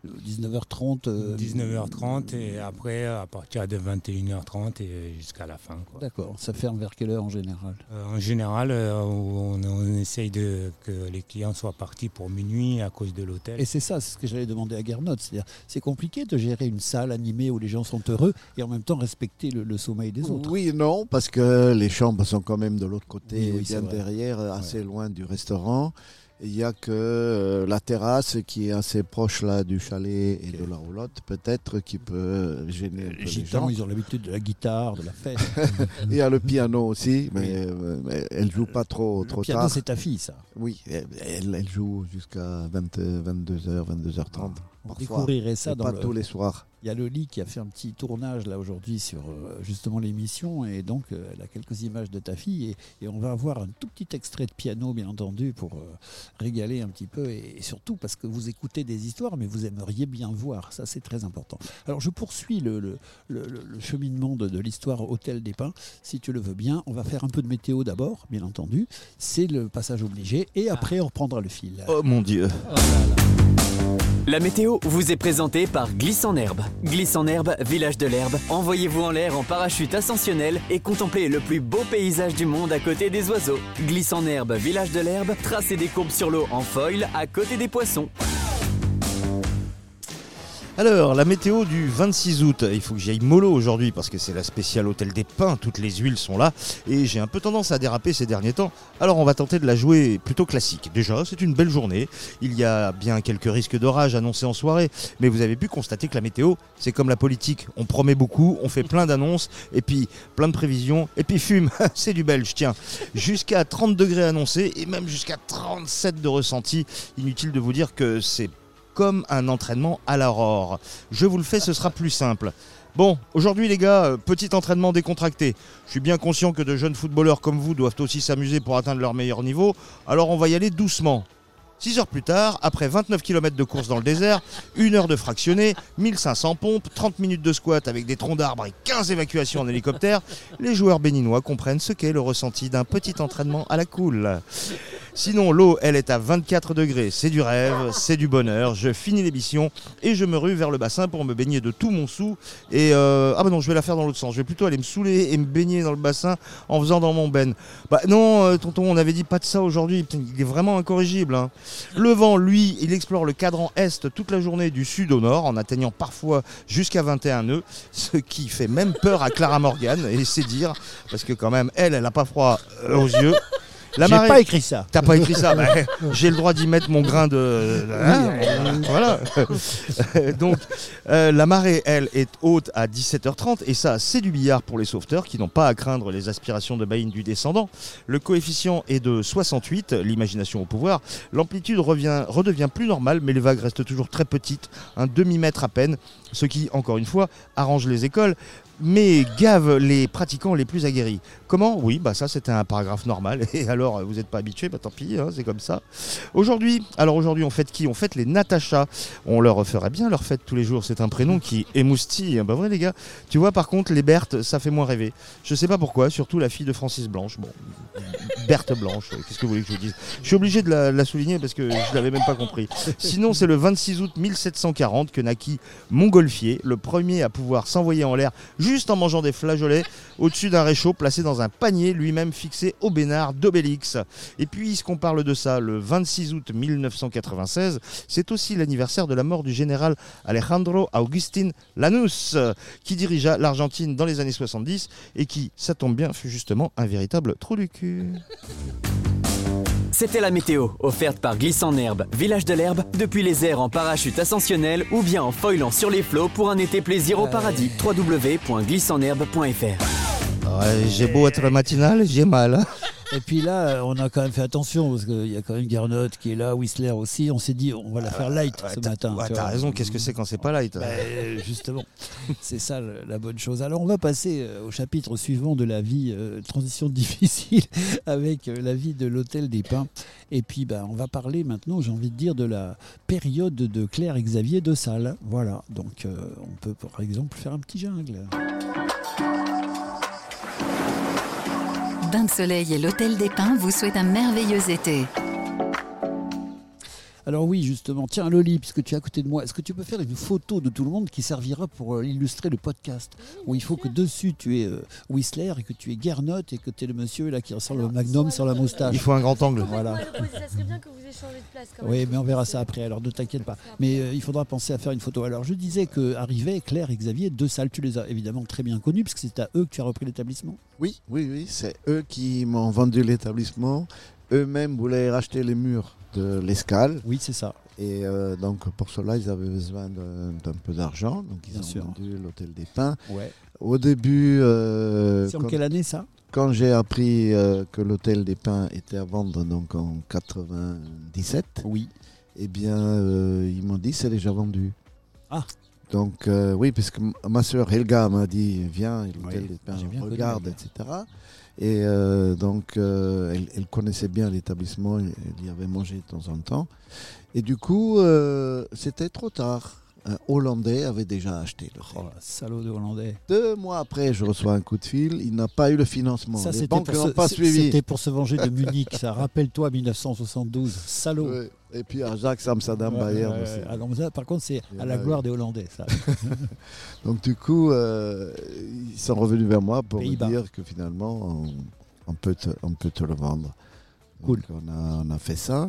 B: 19h30
K: 19h30 et après à partir de 21h30 et jusqu'à la fin, quoi.
B: D'accord, ça ferme vers quelle heure en général ?
K: En général, on essaye que les clients soient partis pour minuit à cause de l'hôtel.
B: Et c'est ça, c'est ce que j'allais demander à Gernot, c'est-à-dire c'est compliqué de gérer une salle animée où les gens sont heureux et en même temps respecter le sommeil des autres.
C: Oui et non, parce que les chambres sont quand même de l'autre côté, bien derrière, assez loin du restaurant. Il n'y a que la terrasse qui est assez proche là du chalet et de la roulotte, peut-être, qui peut gêner un peu les
B: gitans,
C: gens.
B: ils ont l'habitude de la guitare, de la fête.
C: Il y a le piano aussi, mais elle ne joue pas trop tard.
B: Le piano, c'est ta fille, ça ?
C: Oui, elle joue jusqu'à 22h, 22h30.
B: On découvrirait ça
C: pas tous les soirs.
B: Il y a Loli qui a fait un petit tournage là aujourd'hui sur justement l'émission, et donc elle a quelques images de ta fille, et on va avoir un tout petit extrait de piano bien entendu pour régaler un petit peu, et surtout parce que vous écoutez des histoires mais vous aimeriez bien voir, ça c'est très important. Alors je poursuis le cheminement de l'histoire Hôtel des Pins, si tu le veux bien. On va faire un peu de météo d'abord, bien entendu, c'est le passage obligé, et après on reprendra le fil.
G: Oh mon Dieu.
B: Oh là là.
L: La météo vous est présentée par Glisse en Herbe. Glisse en Herbe, village de l'herbe. Envoyez-vous en l'air en parachute ascensionnel et contemplez le plus beau paysage du monde à côté des oiseaux. Glisse en Herbe, village de l'herbe. Tracez des courbes sur l'eau en foil à côté des poissons.
G: Alors, la météo du 26 août, il faut que j'aille mollo aujourd'hui parce que c'est la spéciale Hôtel des Pins, toutes les huiles sont là et j'ai un peu tendance à déraper ces derniers temps. Alors on va tenter de la jouer plutôt classique. Déjà, c'est une belle journée, il y a bien quelques risques d'orage annoncés en soirée, mais vous avez pu constater que la météo, c'est comme la politique, on promet beaucoup, on fait plein d'annonces et puis plein de prévisions et puis fume, c'est du belge, tiens. Jusqu'à 30 degrés annoncés et même jusqu'à 37 de ressenti. Inutile de vous dire que c'est comme un entraînement à l'aurore. Je vous le fais, ce sera plus simple. Bon, aujourd'hui les gars, petit entraînement décontracté. Je suis bien conscient que de jeunes footballeurs comme vous doivent aussi s'amuser pour atteindre leur meilleur niveau, alors on va y aller doucement. 6 heures plus tard, après 29 km de course dans le désert, 1 heure de fractionné, 1500 pompes, 30 minutes de squat avec des troncs d'arbres et 15 évacuations en hélicoptère, les joueurs béninois comprennent ce qu'est le ressenti d'un petit entraînement à la cool. Sinon, l'eau, elle est à 24 degrés, c'est du rêve, c'est du bonheur. Je finis l'émission et je me rue vers le bassin pour me baigner de tout mon sou. Et ah bah non, je vais la faire dans l'autre sens. Je vais plutôt aller me saouler et me baigner dans le bassin en faisant dans mon ben. Bah non, tonton, on avait dit pas de ça aujourd'hui. Putain, il est vraiment incorrigible, hein. Le vent, lui, il explore le cadran est toute la journée du sud au nord, en atteignant parfois jusqu'à 21 nœuds, ce qui fait même peur à Clara Morgan, et c'est dire, parce que quand même, elle a pas froid aux yeux.
B: J'ai pas écrit ça.
G: T'as pas écrit ça. J'ai le droit d'y mettre mon grain de. Voilà. Donc, la marée, elle, est haute à 17h30 et ça, c'est du billard pour les sauveteurs qui n'ont pas à craindre les aspirations de Bain du descendant. Le coefficient est de 68, l'imagination au pouvoir. L'amplitude redevient plus normale, mais les vagues restent toujours très petites, un demi-mètre à peine, ce qui, encore une fois, arrange les écoles, mais gave les pratiquants les plus aguerris. Comment ? Oui, ça c'était un paragraphe normal. Et alors, vous n'êtes pas habitué, tant pis, c'est comme ça. Aujourd'hui, on fête qui ? On fête les Natacha. On leur ferait bien leur fête tous les jours. C'est un prénom qui émoustille. Vrai les gars. Tu vois, par contre, les Berthe, ça fait moins rêver. Je sais pas pourquoi, surtout la fille de Francis Blanche. Bon, Berthe Blanche, qu'est-ce que vous voulez que je vous dise ? Je suis obligé de la souligner parce que je l'avais même pas compris. Sinon, c'est le 26 août 1740 que naquit Montgolfier, le premier à pouvoir s'envoyer en l'air juste en mangeant des flageolets au-dessus d'un réchaud placé dans un panier lui-même fixé au bénard d'Obélix. Et puisqu'on parle de ça, le 26 août 1996, c'est aussi l'anniversaire de la mort du général Alejandro Agustín Lanús, qui dirigea l'Argentine dans les années 70 et qui, ça tombe bien, fut justement un véritable trou du cul.
L: C'était la météo, offerte par Glisse en Herbe, village de l'herbe, depuis les airs en parachute ascensionnel ou bien en foilant sur les flots pour un été plaisir au paradis. www.glissenerbe.fr.
G: J'ai beau être matinal, j'ai mal.
B: Et puis là, on a quand même fait attention parce qu'il y a quand même Garnot qui est là, Whistler aussi. On s'est dit, on va la faire light ce matin.
G: T'as raison, qu'est-ce que c'est quand c'est pas light ?
B: Justement, c'est ça la bonne chose. Alors, on va passer au chapitre suivant de la vie, transition difficile avec la vie de l'Hôtel des Pins. Et puis, on va parler maintenant, j'ai envie de dire, de la période de Claire et Xavier de Sales. Voilà, donc on peut par exemple faire un petit jungle.
A: Bain de Soleil et l'Hôtel des Pins vous souhaitent un merveilleux été.
B: Alors oui, justement, tiens Loli, puisque tu es à côté de moi, est-ce que tu peux faire une photo de tout le monde qui servira pour illustrer le podcast, où il faut que dessus tu aies Whistler et que tu aies Gernot et que tu aies le monsieur là qui ressemble au Magnum sur la moustache.
G: Il faut un grand angle.
B: Voilà.
M: Ça serait bien que vous échangez de place quand même.
B: Oui, mais on verra ça après, alors ne t'inquiète pas. Mais il faudra penser à faire une photo. Alors je disais qu'arrivaient Claire et Xavier de Sales, tu les as évidemment très bien connus, puisque c'est à eux que tu as repris l'établissement.
C: Oui, c'est eux qui m'ont vendu l'établissement. Eux-mêmes voulaient racheter les murs de l'Escale.
B: Oui, c'est ça.
C: Et donc pour cela, ils avaient besoin d'un peu d'argent. Donc ils ont vendu l'Hôtel des Pins.
B: Ouais.
C: Au début...
B: c'est en quelle année ça ?
C: Quand j'ai appris que l'Hôtel des Pins était à vendre donc en 97,
B: oui.
C: Eh bien, ils m'ont dit c'est déjà vendu.
B: Ah.
C: Donc oui, parce que ma soeur Helga m'a dit viens, l'Hôtel des Pins, regarde, etc. Et donc, elle connaissait bien l'établissement, elle y avait mangé de temps en temps. Et du coup, c'était trop tard. Un Hollandais avait déjà acheté l'hôtel.
B: Oh, salaud de Hollandais.
C: 2 mois après, je reçois un coup de fil. Il n'a pas eu le financement.
B: Ça,
C: les banques n'ont pas suivi.
B: C'était pour se venger de Munich. Ça rappelle-toi 1972. Salaud.
C: Ouais. Et puis Ajax, Amsterdam, Bayern aussi.
B: Alors, ça, par contre, c'est à la gloire des Hollandais. Ça.
C: Donc du coup, ils sont revenus vers moi pour me dire que finalement, on peut te le vendre.
B: Cool.
C: Donc, on a fait ça.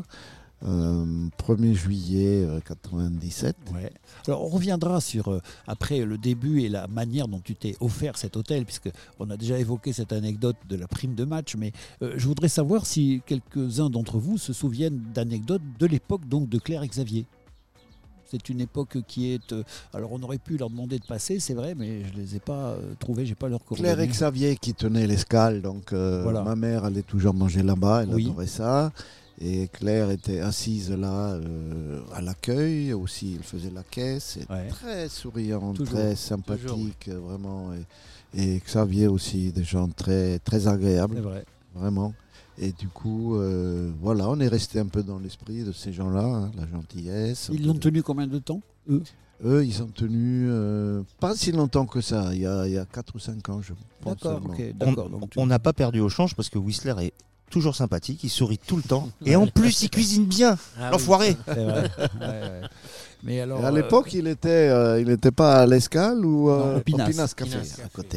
C: 1er juillet 97.
B: Ouais. Alors on reviendra sur après le début et la manière dont tu t'es offert cet hôtel, puisque on a déjà évoqué cette anecdote de la prime de match, mais je voudrais savoir si quelques-uns d'entre vous se souviennent d'anecdotes de l'époque donc de Claire et Xavier. C'est une époque qui est... alors on aurait pu leur demander de passer, c'est vrai, mais je ne les ai pas trouvés, j'ai pas leur coordonnées.
C: Claire et Xavier qui tenaient l'Escale, donc voilà. Ma mère allait toujours manger là-bas, elle adorait ça. Et Claire était assise là à l'accueil aussi, elle faisait la caisse, très souriante, très sympathique, vraiment. Et Xavier aussi, des gens très, très agréables, vraiment. Et du coup, voilà, on est resté un peu dans l'esprit de ces gens-là, la gentillesse.
B: Ils l'ont tenu combien de temps, eux ?
C: Eux, ils ont tenu pas si longtemps que ça, il y a 4 ou 5 ans, je pense.
B: D'accord.
G: On n'a pas perdu au change parce que Whistler est toujours sympathique, il sourit tout le temps et en plus il cuisine bien, l'enfoiré.
B: Oui. C'est vrai. Mais alors,
C: à l'époque, il était pas à l'Escale ou au Pinas Café
B: à
C: côté.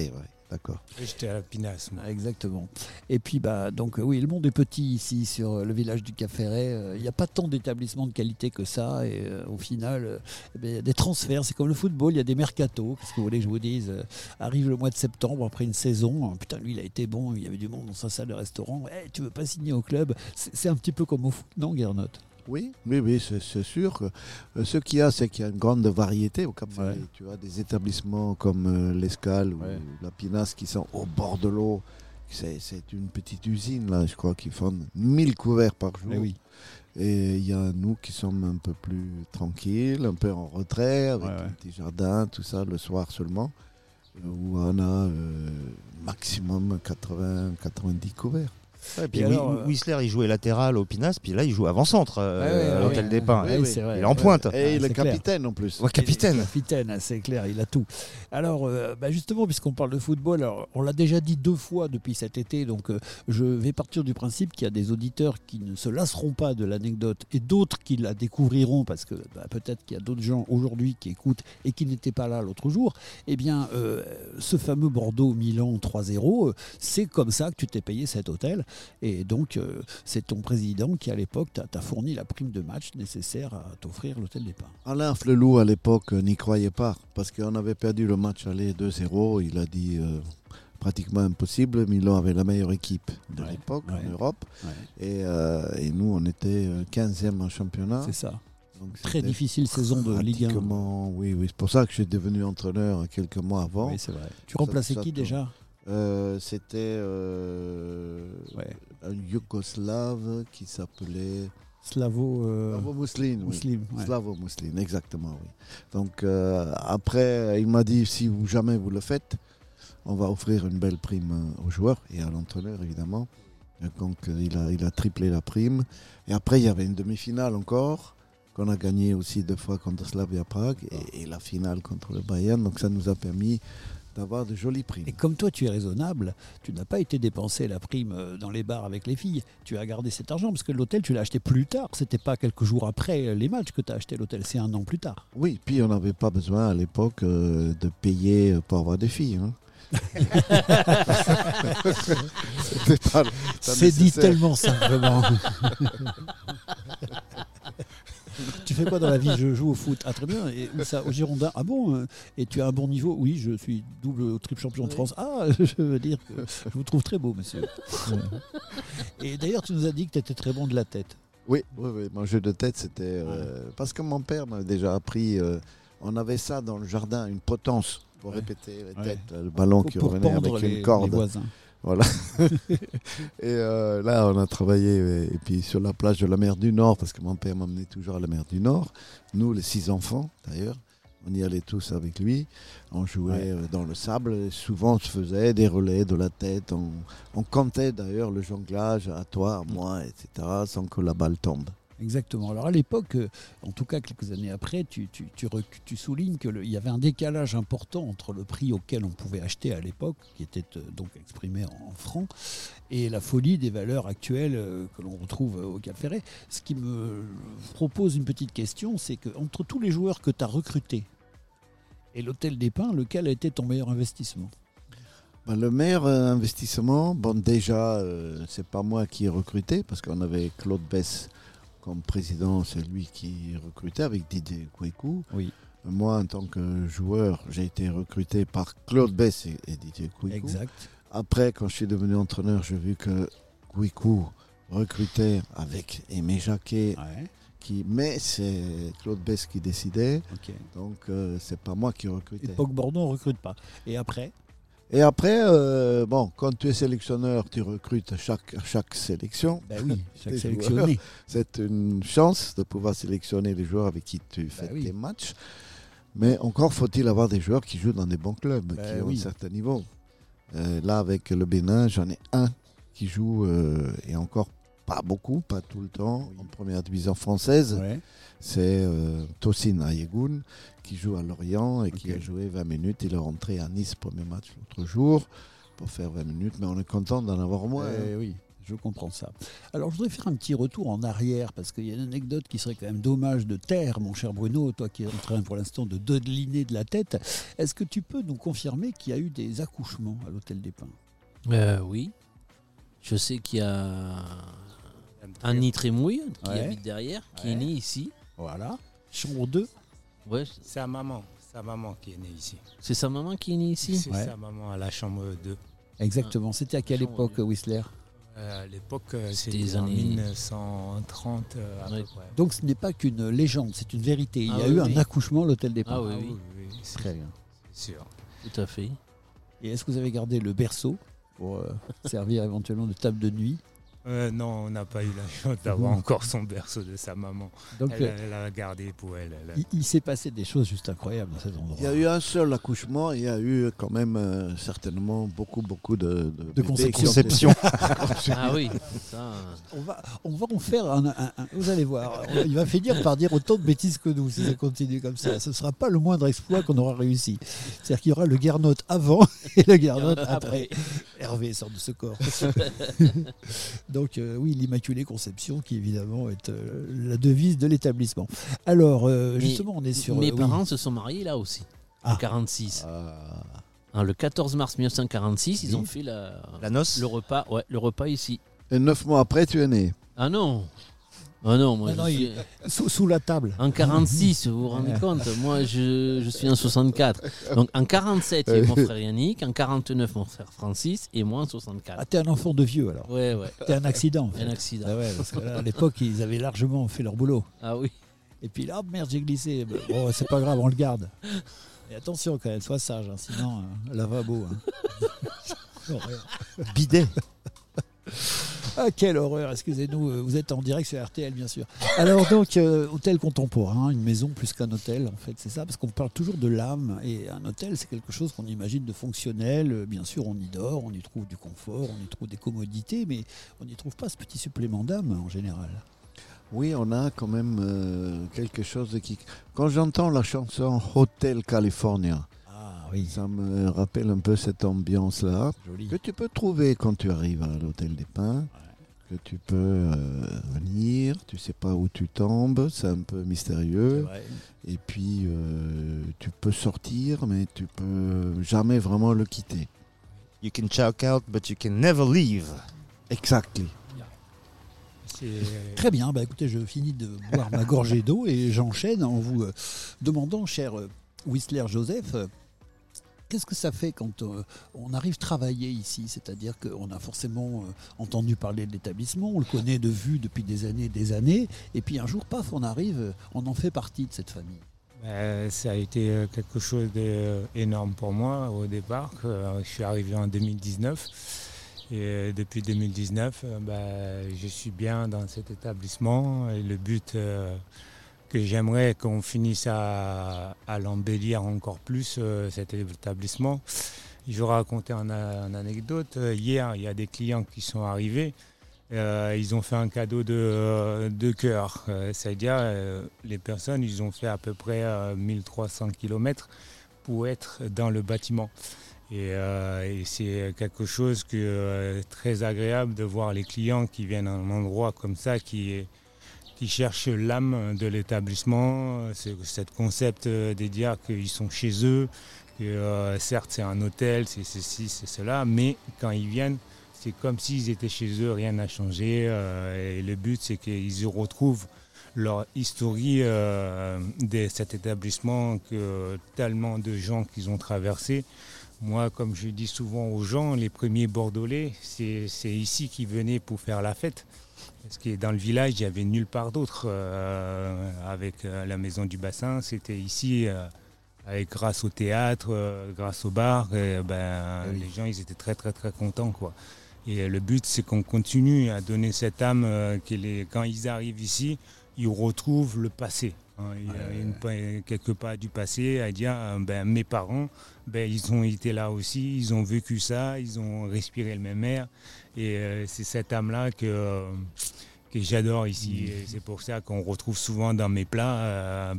C: D'accord.
K: J'étais à la Pinasse. Moi.
B: Exactement. Et puis, donc, oui, le monde est petit ici, sur le village du Cap-Ferret. Il n'y a pas tant d'établissements de qualité que ça. Et au final, il y a des transferts. C'est comme le football, il y a des mercatos. Qu'est-ce que vous voulez que je vous dise ? Arrive le mois de septembre, après une saison. Putain, lui, il a été bon. Il y avait du monde dans sa salle de restaurant. Hey, tu veux pas signer au club ? C'est un petit peu comme au foot, non, Guernotte ?
C: Oui, c'est sûr. Ce qu'il y a, c'est qu'il y a une grande variété au Cap-Ferret. Ouais. Tu as des établissements comme l'Escale ou la Pinasse qui sont au bord de l'eau. C'est une petite usine, là, je crois, qui font 1000 couverts par jour. Et il y a nous qui sommes un peu plus tranquilles, un peu en retrait, avec un petit jardin, tout ça, le soir seulement, où on a maximum 80-90 couverts.
G: Ouais, puis Whistler il jouait latéral au Pinasse, puis là il joue avant-centre à l'Hôtel des Pins.
B: Il
G: est en pointe.
C: Et il est capitaine en plus.
G: Ouais, capitaine,
B: c'est clair, il a tout. Alors justement, puisqu'on parle de football, alors, on l'a déjà dit 2 fois depuis cet été, donc je vais partir du principe qu'il y a des auditeurs qui ne se lasseront pas de l'anecdote et d'autres qui la découvriront parce que peut-être qu'il y a d'autres gens aujourd'hui qui écoutent et qui n'étaient pas là l'autre jour. Eh bien, ce fameux Bordeaux-Milan 3-0, c'est comme ça que tu t'es payé cet hôtel. Et donc, c'est ton président qui, à l'époque, t'a fourni la prime de match nécessaire à t'offrir l'Hôtel des Pins.
C: Alain Flelou, à l'époque, n'y croyait pas, parce qu'on avait perdu le match aller 2-0. Il a dit pratiquement impossible. Milan avait la meilleure équipe de l'époque en Europe. Ouais. Et nous, on était 15e en championnat.
B: C'est ça. Donc, très difficile saison de Ligue 1.
C: Oui, c'est pour ça que je suis devenu entraîneur quelques mois avant.
B: Oui, c'est vrai. Tu remplaçais qui déjà ?
C: C'était un Yougoslave qui s'appelait
B: Slavo-Mousseline.
C: Slavo-Mousseline, exactement, oui. Donc après, il m'a dit, si jamais vous le faites, on va offrir une belle prime aux joueurs et à l'entraîneur, évidemment. Donc il a triplé la prime. Et après, il y avait une demi-finale encore, qu'on a gagné aussi 2 fois contre Slavia Prague, et la finale contre le Bayern. Donc ça nous a permis d'avoir de jolies primes.
B: Et comme toi, tu es raisonnable, tu n'as pas été dépenser la prime dans les bars avec les filles. Tu as gardé cet argent parce que l'hôtel, tu l'as acheté plus tard. C'était pas quelques jours après les matchs que tu as acheté l'hôtel, c'est 1 an plus tard.
C: Oui, puis on n'avait pas besoin à l'époque de payer pour avoir des filles. Hein.
B: C'est dit tellement simplement. Tu fais quoi dans la vie ? Je joue au foot. Ah, très bien. Et où ça ? Au Girondin. Ah bon ? Et tu as un bon niveau ? Oui, je suis double ou triple champion de France. Ah, je veux dire que je vous trouve très beau, monsieur. Et d'ailleurs, tu nous as dit que tu étais très bon de la tête.
C: Oui. Mon jeu de tête, c'était... parce que mon père m'avait déjà appris... on avait ça dans le jardin, une potence pour répéter les têtes, le ballon qui revenait avec une corde.
B: Les voisins.
C: Voilà. Et là, on a travaillé et puis sur la plage de la mer du Nord, parce que mon père m'emmenait toujours à la mer du Nord. Nous, les 6 enfants, d'ailleurs, on y allait tous avec lui. On jouait dans le sable. Et souvent, on se faisait des relais de la tête. On comptait d'ailleurs le jonglage à toi, à moi, etc., sans que la balle tombe.
B: Exactement. Alors à l'époque, en tout cas quelques années après, tu soulignes qu'il y avait un décalage important entre le prix auquel on pouvait acheter à l'époque, qui était donc exprimé en francs, et la folie des valeurs actuelles que l'on retrouve au Cap-Ferret. Ce qui me propose une petite question, c'est qu'entre tous les joueurs que tu as recrutés et l'Hôtel des Pins, lequel a été ton meilleur investissement ?
C: Le meilleur investissement, déjà, c'est pas moi qui ai recruté, parce qu'on avait Claude Bess comme président, c'est lui qui recrutait avec Didier Kouikou.
B: Oui.
C: Moi, en tant que joueur, j'ai été recruté par Claude Bess et Didier Kouikou.
B: Exact.
C: Après, quand je suis devenu entraîneur, j'ai vu que Kouikou recrutait avec Aimé Jacquet. Mais c'est Claude Bess qui décidait.
B: Okay.
C: Donc, c'est pas moi qui recrutais.
B: Époque Bordeaux, on ne recrute pas. Et après,
C: quand tu es sélectionneur, tu recrutes chaque sélection.
B: Ben oui, chaque sélectionné.
C: C'est une chance de pouvoir sélectionner les joueurs avec qui tu fais tes matchs. Mais encore faut-il avoir des joueurs qui jouent dans des bons clubs, qui ont un certain niveau. Là, avec le Bénin, j'en ai un qui joue, et encore pas beaucoup, pas tout le temps, en première division française.
B: Ouais.
C: C'est Tosin Ayegun qui joue à Lorient et qui a joué 20 minutes. Il est rentré à Nice, premier match l'autre jour, pour faire 20 minutes. Mais on est content d'en avoir moins.
B: Oui, Je comprends ça. Alors, je voudrais faire un petit retour en arrière, parce qu'il y a une anecdote qui serait quand même dommage de taire, mon cher Bruno, toi qui es en train pour l'instant de dodeliner de la tête. Est-ce que tu peux nous confirmer qu'il y a eu des accouchements à l'Hôtel des Pins ?
D: Oui. Je sais qu'il y a Annie Trémouille qui habite derrière, qui est née ici.
B: Voilà. Chambre 2.
K: Ouais. C'est sa maman qui est née ici.
D: C'est sa maman qui est née ici ?
K: C'est sa maman à la chambre 2.
B: Exactement. C'était à quelle époque, Whistler ?
K: À l'époque,
D: c'était
K: les années 1930 à peu près.
B: Donc ce n'est pas qu'une légende, c'est une vérité. Il y a eu un accouchement à l'Hôtel des Pins.
D: Ah oui.
K: C'est
B: très bien.
K: C'est sûr.
D: Tout à fait.
B: Et est-ce que vous avez gardé le berceau pour servir éventuellement de table de nuit ?
K: Non, on n'a pas eu la chance d'avoir encore son berceau de sa maman. Donc, elle a gardé pour elle.
B: Il s'est passé des choses juste incroyables dans cet endroit.
C: Il y a eu un seul accouchement, il y a eu quand même certainement beaucoup de
B: conceptions.
D: Ah oui. Ça...
B: On va en faire vous allez voir, il va finir par dire autant de bêtises que nous si ça continue comme ça. Ce ne sera pas le moindre exploit qu'on aura réussi. C'est-à-dire qu'il y aura le Guernotte avant et le Guernotte après. Hervé sort de ce corps. Donc oui, l'Immaculée Conception qui évidemment est la devise de l'établissement. Alors justement, on est sur...
D: Mes parents se sont mariés là aussi, en 1946. Le 14 mars 1946, ils ont fait
G: la noce,
D: le repas ici.
C: Et 9 mois après, tu es né.
D: Ah non. Moi
B: sous la table.
D: En 46, vous vous rendez compte. Moi, je suis en 64. Donc en 47, il y a mon frère Yannick. En 49, mon frère Francis. Et moi en 64.
B: Ah, t'es un enfant de vieux alors.
D: Ouais.
B: T'es un accident. En fait.
D: Un accident.
B: Ah ouais, parce que là, à l'époque, ils avaient largement fait leur boulot.
D: Ah oui.
B: Et puis là, merde, j'ai glissé. Bon, c'est pas grave, on le garde. Et attention quand même, sois sage, hein, sinon, lavabo.
G: Bidet.
B: Ah, quelle horreur, excusez-nous, vous êtes en direct sur RTL, bien sûr. Alors donc, hôtel contemporain, une maison plus qu'un hôtel, en fait, c'est ça, parce qu'on parle toujours de l'âme, et un hôtel, c'est quelque chose qu'on imagine de fonctionnel. Bien sûr, on y dort, on y trouve du confort, on y trouve des commodités, mais on n'y trouve pas ce petit supplément d'âme, en général.
C: Oui, on a quand même quelque chose qui... Quand j'entends la chanson Hotel California, ça me rappelle un peu cette ambiance-là, que tu peux trouver quand tu arrives à l'Hôtel des Pins, que tu peux venir, tu sais pas où tu tombes, c'est un peu mystérieux, et puis tu peux sortir, mais tu peux jamais vraiment le quitter.
G: You can check out, but you can never leave.
C: Exactly.
B: Très bien, écoutez, je finis de boire ma gorgée d'eau et j'enchaîne en vous demandant, cher Whistler Joseph, qu'est-ce que ça fait quand on arrive travailler ici ? C'est-à-dire qu'on a forcément entendu parler de l'établissement, on le connaît de vue depuis des années, et puis un jour, paf, on arrive, on en fait partie de cette famille.
K: Ça a été quelque chose d'énorme pour moi au départ. Je suis arrivé en 2019. Et depuis 2019, je suis bien dans cet établissement. Et le but que j'aimerais qu'on finisse à l'embellir encore plus, cet établissement. Je vais raconter une anecdote. Hier, il y a des clients qui sont arrivés. Ils ont fait un cadeau de cœur. C'est-à-dire, les personnes, ils ont fait à peu près 1300 km pour être dans le bâtiment. Et c'est quelque chose très agréable de voir les clients qui viennent à un endroit comme ça, qui cherchent l'âme de l'établissement. C'est ce concept de dire qu'ils sont chez eux, que certes c'est un hôtel, c'est ceci, c'est cela, mais quand ils viennent, c'est comme s'ils étaient chez eux, rien n'a changé. Et le but, c'est qu'ils retrouvent leur historie de cet établissement que tellement de gens qu'ils ont traversé. Moi, comme je dis souvent aux gens, les premiers Bordelais, c'est ici qu'ils venaient pour faire la fête. Parce que dans le village, il n'y avait nulle part d'autre. Avec la Maison du Bassin, c'était ici, grâce au théâtre, grâce au bar. Les gens, ils étaient très, très, très contents, quoi. Et le but, c'est qu'on continue à donner cette âme, quand ils arrivent ici, ils retrouvent le passé. Il y a quelque part du passé à dire mes parents, ils ont été là aussi, ils ont vécu ça, ils ont respiré le même air. Et c'est cette âme-là que j'adore ici. Et c'est pour ça qu'on retrouve souvent dans mes plats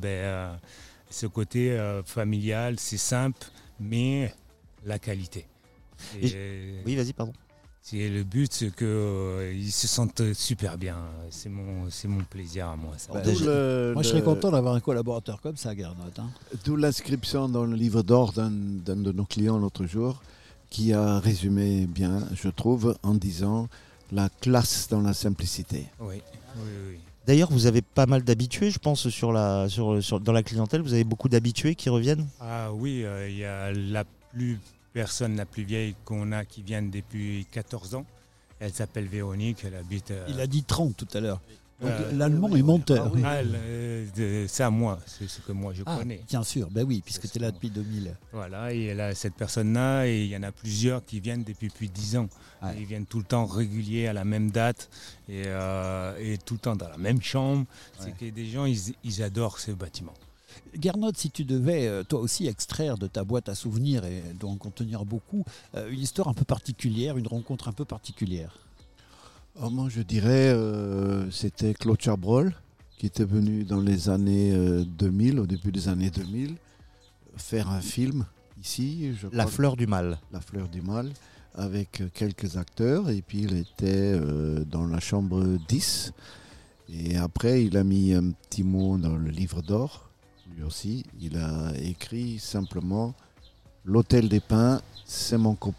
K: ce côté familial, c'est simple, mais la qualité.
G: Oui, vas-y, pardon.
K: Le but, c'est qu'ils se sentent super bien. C'est mon plaisir à moi. Ça.
B: Moi, je serais content d'avoir un collaborateur comme ça, Gernot.
C: D'où l'inscription dans le livre d'or d'un de nos clients l'autre jour, qui a résumé bien, je trouve, en disant la classe dans la simplicité.
K: Oui.
G: D'ailleurs, vous avez pas mal d'habitués, je pense, dans la clientèle. Vous avez beaucoup d'habitués qui reviennent ?
K: Ah oui, il y a la personne la plus vieille qu'on a qui vient depuis 14 ans. Elle s'appelle Véronique, elle habite...
B: Il a dit 30 tout à l'heure. Donc l'allemand est menteur.
K: C'est à moi, c'est ce que moi je connais.
B: Bien sûr, oui, puisque tu es là depuis 2000.
K: Voilà, et elle a cette personne-là, et il y en a plusieurs qui viennent depuis plus de 10 ans. Ouais. Ils viennent tout le temps réguliers à la même date et tout le temps dans la même chambre. C'est que des gens, ils adorent ce bâtiment.
B: Gernot, si tu devais toi aussi extraire de ta boîte à souvenirs, et doit en contenir beaucoup, une histoire un peu particulière, une rencontre un peu particulière.
C: Moi, je dirais c'était Claude Chabrol qui était venu dans les années 2000, au début des années 2000, faire un film ici.
G: La Fleur du Mal.
C: La Fleur du Mal, avec quelques acteurs. Et puis, il était dans la chambre 10. Et après, il a mis un petit mot dans le livre d'or. Lui aussi, il a écrit simplement « L'Hôtel des Pins, c'est mon copain ».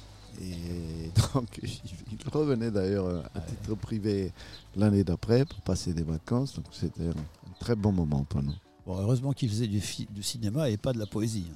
C: Et donc, il revenait d'ailleurs à titre privé l'année d'après pour passer des vacances. Donc, c'était un très bon moment pour nous.
B: Bon, heureusement qu'il faisait du cinéma et pas de la poésie,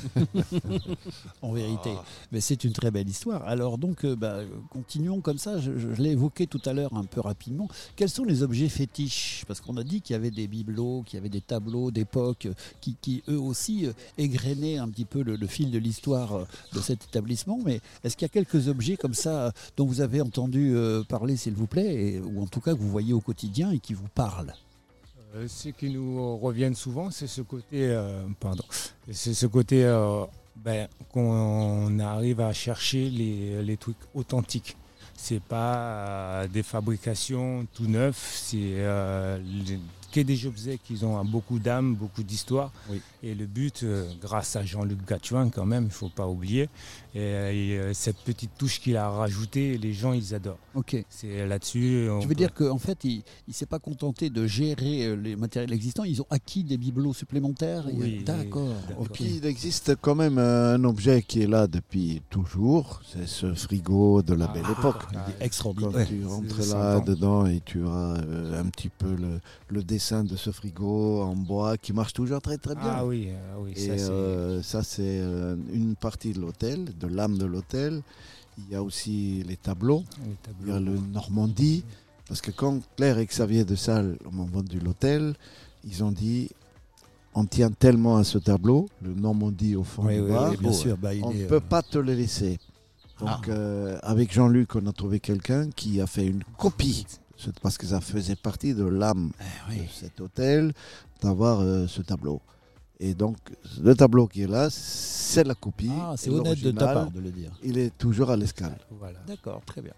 B: en vérité. Mais c'est une très belle histoire. Alors donc, continuons comme ça. Je l'ai évoqué tout à l'heure un peu rapidement. Quels sont les objets fétiches ? Parce qu'on a dit qu'il y avait des bibelots, qu'il y avait des tableaux d'époque qui eux aussi égrenaient un petit peu le fil de l'histoire de cet établissement. Mais est-ce qu'il y a quelques objets comme ça dont vous avez entendu parler, s'il vous plaît, ou en tout cas que vous voyez au quotidien et qui vous parlent ?
K: Ce qui nous revient souvent, c'est ce côté, qu'on arrive à chercher les trucs authentiques. C'est pas des fabrications tout neufs, c'est que des objets qui ont beaucoup d'âme, beaucoup d'histoire. Oui. Et le but, grâce à Jean-Luc Gatouin quand même, il ne faut pas oublier, et cette petite touche qu'il a rajoutée, les gens ils adorent.
B: Ok.
K: C'est là-dessus.
B: Tu veux dire qu'en fait, il ne s'est pas contenté de gérer les matériels existants, ils ont acquis des bibelots supplémentaires.
K: Oui,
B: d'accord.
C: Okay. Il existe quand même un objet qui est là depuis toujours, c'est ce frigo de la belle époque.
B: Extraordinaire.
C: Quand tu rentres là-dedans et tu as un petit peu le dessin de ce frigo en bois qui marche toujours très très bien.
K: Ah oui,
C: et ça c'est une partie de l'hôtel, de l'âme de l'hôtel. Il y a aussi les tableaux. Il y a le Normandie, parce que quand Claire et Xavier de Sales m'ont vendu l'hôtel, ils ont dit on tient tellement à ce tableau, le Normandie au fond du bar,
B: bien sûr,
C: on ne peut pas te le laisser. Donc avec Jean-Luc, on a trouvé quelqu'un qui a fait une copie. Parce que ça faisait partie de l'âme de cet hôtel d'avoir ce tableau. Et donc, le tableau qui est là, c'est la copie.
B: Ah, c'est honnête de ta part de le dire.
C: Il est toujours à l'escale.
B: Voilà. D'accord, très bien.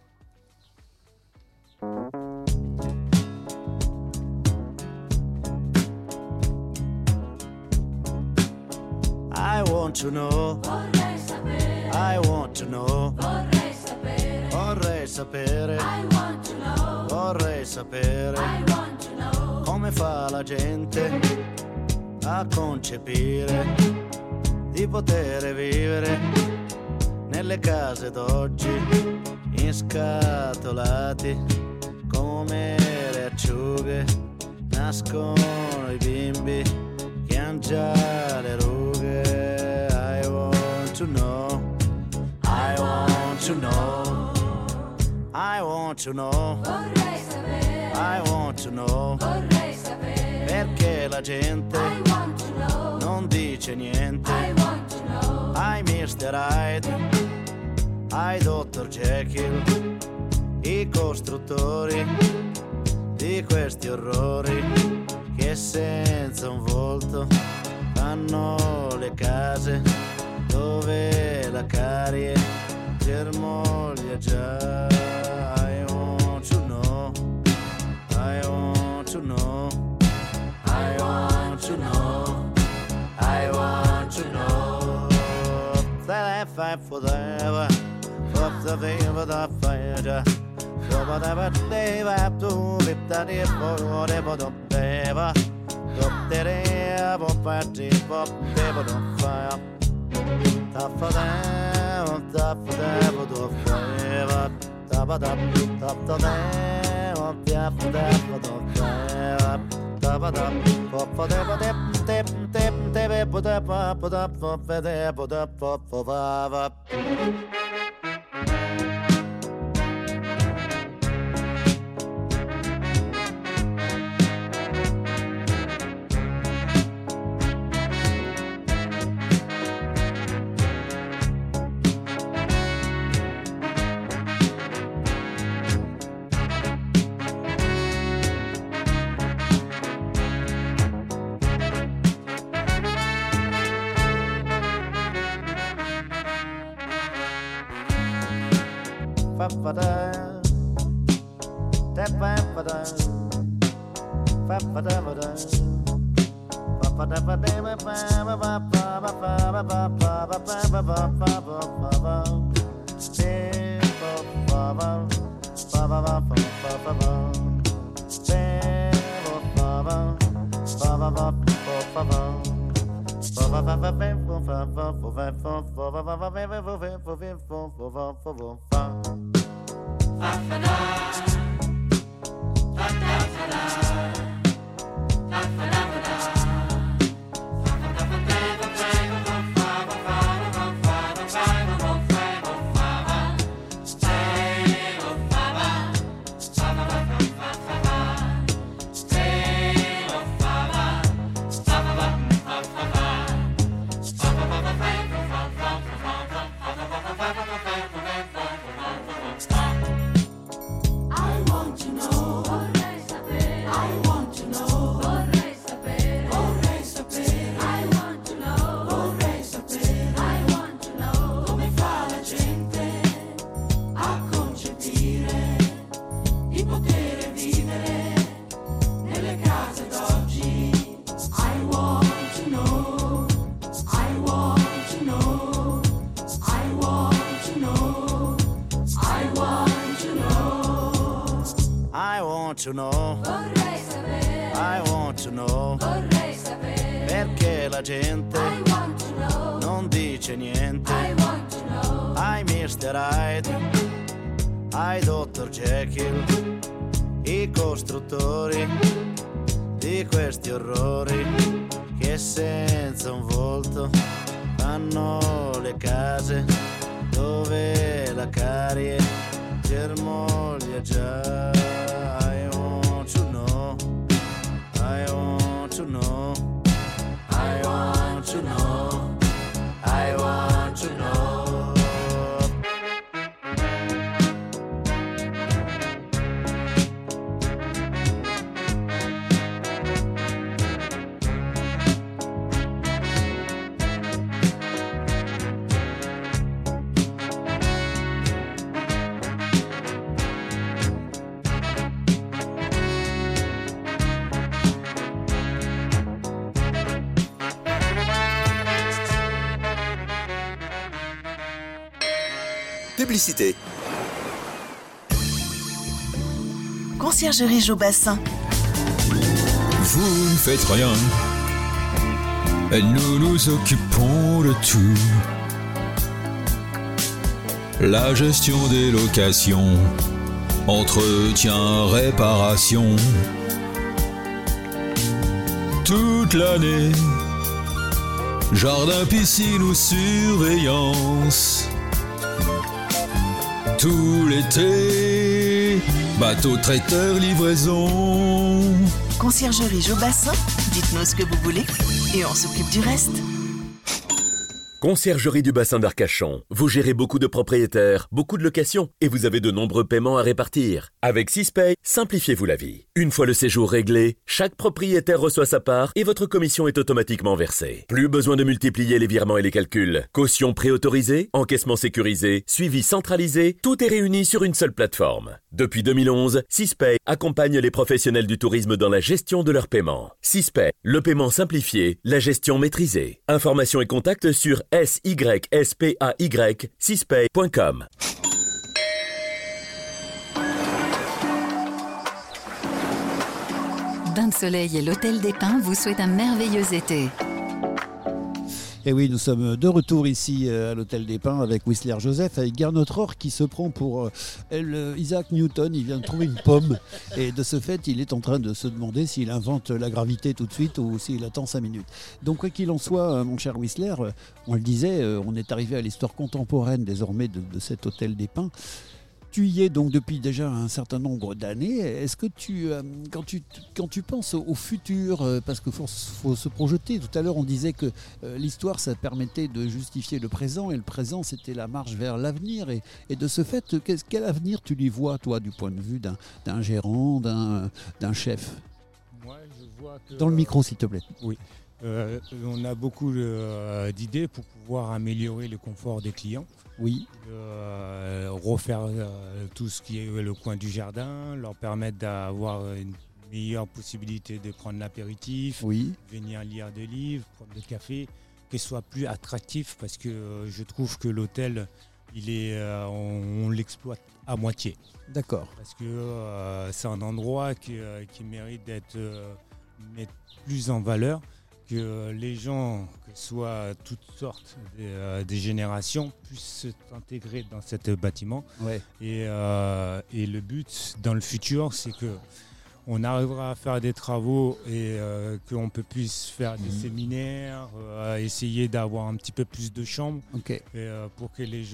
N: I want to know. Vorrei sapere. I want to know. Vorrei sapere. Vorrei sapere. I want to know. Vorrei sapere. I want to know. Come fa la gente a concepire di poter vivere nelle case d'oggi inscatolati come le acciughe, nascono i bimbi che han già le rughe. I want to know, I want to know, I want to know, vorrei sapere, I want to know, vorrei sapere, perché la gente non dice niente. I want to know, I Mr. Hyde, I Dr. Jekyll, i costruttori di questi orrori che senza un volto fanno le case dove la carie germoglia già. I want to know, I want to know, I want to know, I want to know. That I fight forever, for to know. Vorrei sapere. I want to know. Vorrei sapere. Perché la gente non dice niente. I want to know. I Mr. Hyde. I Dr. Jekyll. I costruttori di questi orrori che senza un volto fanno le case dove la carie germoglia già. I want to know, I want to know, I want to know, I want to know.
O: Publicité.
P: Conciergerie Jobassin.
Q: Vous ne faites rien. Nous nous occupons de tout. La gestion des locations, entretien, réparation. Toute l'année, jardin, piscine ou surveillance. Tout l'été, bateau, traiteur, livraison.
P: Conciergerie Jobassin, dites-nous ce que vous voulez et on s'occupe du reste.
R: Conciergerie du bassin d'Arcachon. Vous gérez beaucoup de propriétaires, beaucoup de locations et vous avez de nombreux paiements à répartir. Avec Cispay, simplifiez-vous la vie. Une fois le séjour réglé, chaque propriétaire reçoit sa part et votre commission est automatiquement versée. Plus besoin de multiplier les virements et les calculs. Caution préautorisée, encaissement sécurisé, suivi centralisé, tout est réuni sur une seule plateforme. Depuis 2011, Cispay accompagne les professionnels du tourisme dans la gestion de leurs paiements. Cispay, le paiement simplifié, la gestion maîtrisée. Informations et contacts sur syspay.com.
A: Bain de Soleil et l'Hôtel des Pins vous souhaitent un merveilleux été.
B: Et oui, nous sommes de retour ici à l'Hôtel des Pins avec Whistler Joseph, avec Gernot Rohr qui se prend pour Isaac Newton. Il vient de trouver une pomme et de ce fait, il est en train de se demander s'il invente la gravité tout de suite ou s'il attend 5 minutes. Donc quoi qu'il en soit, mon cher Whistler, on le disait, on est arrivé à l'histoire contemporaine désormais de cet Hôtel des Pins. Tu y es donc depuis déjà un certain nombre d'années. Est-ce que quand tu penses au futur, parce qu'il faut se projeter, tout à l'heure on disait que l'histoire ça permettait de justifier le présent et le présent c'était la marche vers l'avenir et de ce fait, quel avenir tu lui vois toi du point de vue d'un gérant, d'un chef?
K: Moi je vois que...
B: Dans le micro s'il te plaît.
K: Oui. On a beaucoup d'idées pour pouvoir améliorer le confort des clients.
B: Oui.
K: Refaire tout ce qui est le coin du jardin, leur permettre d'avoir une meilleure possibilité de prendre l'apéritif, venir lire des livres, prendre des cafés, qu'il soit plus attractif parce que je trouve que l'hôtel, on l'exploite à moitié.
B: D'accord.
K: Parce que c'est un endroit qui mérite d'être mis plus en valeur. Que les gens, que ce soit toutes sortes des générations, puissent s'intégrer dans cet bâtiment.
B: Ouais.
K: Et le but dans le futur, c'est qu'on arrivera à faire des travaux et qu'on puisse faire des séminaires, essayer d'avoir un petit peu plus de chambres pour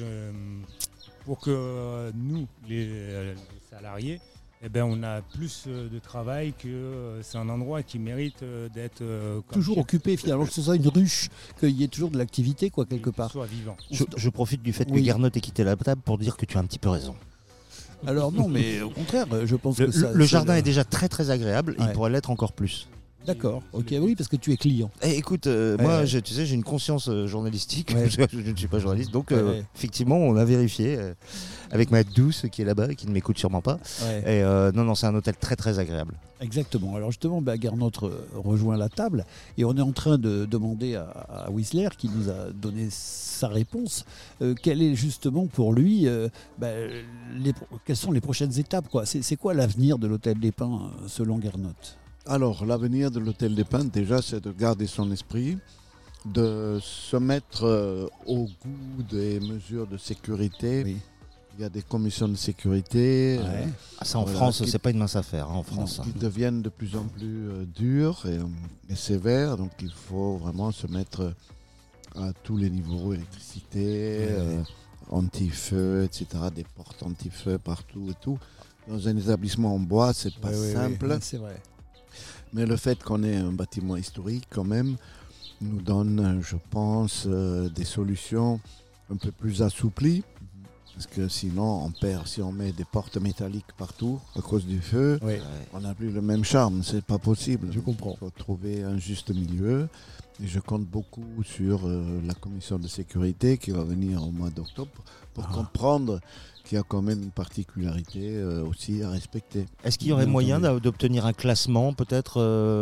K: que nous, les salariés, on a plus de travail que c'est un endroit qui mérite d'être
B: toujours occupé finalement, que ce soit une ruche, qu'il y ait toujours de l'activité quelque part.
K: Soit vivant.
G: Je profite du fait que Gernot ait quitté la table pour dire que tu as un petit peu raison.
B: Alors non, mais au contraire, je pense que
G: le jardin est déjà très très agréable, il pourrait l'être encore plus.
B: D'accord, ok, oui, parce que tu es client.
G: Écoute, moi, tu sais, j'ai une conscience journalistique, je ne suis pas journaliste, donc effectivement, on a vérifié avec ma douce qui est là-bas, qui ne m'écoute sûrement pas. Ouais. Et non, c'est un hôtel très très agréable.
B: Exactement. Alors justement, Gernot rejoint la table et on est en train de demander à Whistler, qui nous a donné sa réponse, quelle est justement pour lui, quelles sont les prochaines étapes, quoi. C'est quoi l'avenir de l'Hôtel des Pins selon Gernot?
C: Alors, l'avenir de l'Hôtel des Pins, déjà, c'est de garder son esprit, de se mettre au goût des mesures de sécurité. Oui. Il y a des commissions de sécurité.
G: Ça, en France, c'est pas une mince affaire. En France,
C: qui deviennent de plus en plus dures et sévères. Donc, il faut vraiment se mettre à tous les niveaux, électricité, anti-feu, etc. Des portes anti-feu partout et tout. Dans un établissement en bois, c'est pas simple.
B: Oui, c'est vrai.
C: Mais le fait qu'on ait un bâtiment historique, quand même, nous donne, je pense, des solutions un peu plus assouplies. Parce que sinon, on perd. Si on met des portes métalliques partout à cause du feu, on n'a plus le même charme. C'est pas possible.
B: Je comprends.
C: Il faut trouver un juste milieu. Et je compte beaucoup sur la commission de sécurité qui va venir au mois d'octobre pour comprendre qu'il y a quand même une particularité aussi à respecter.
G: Est-ce qu'il y aurait moyen d'obtenir un classement, peut-être,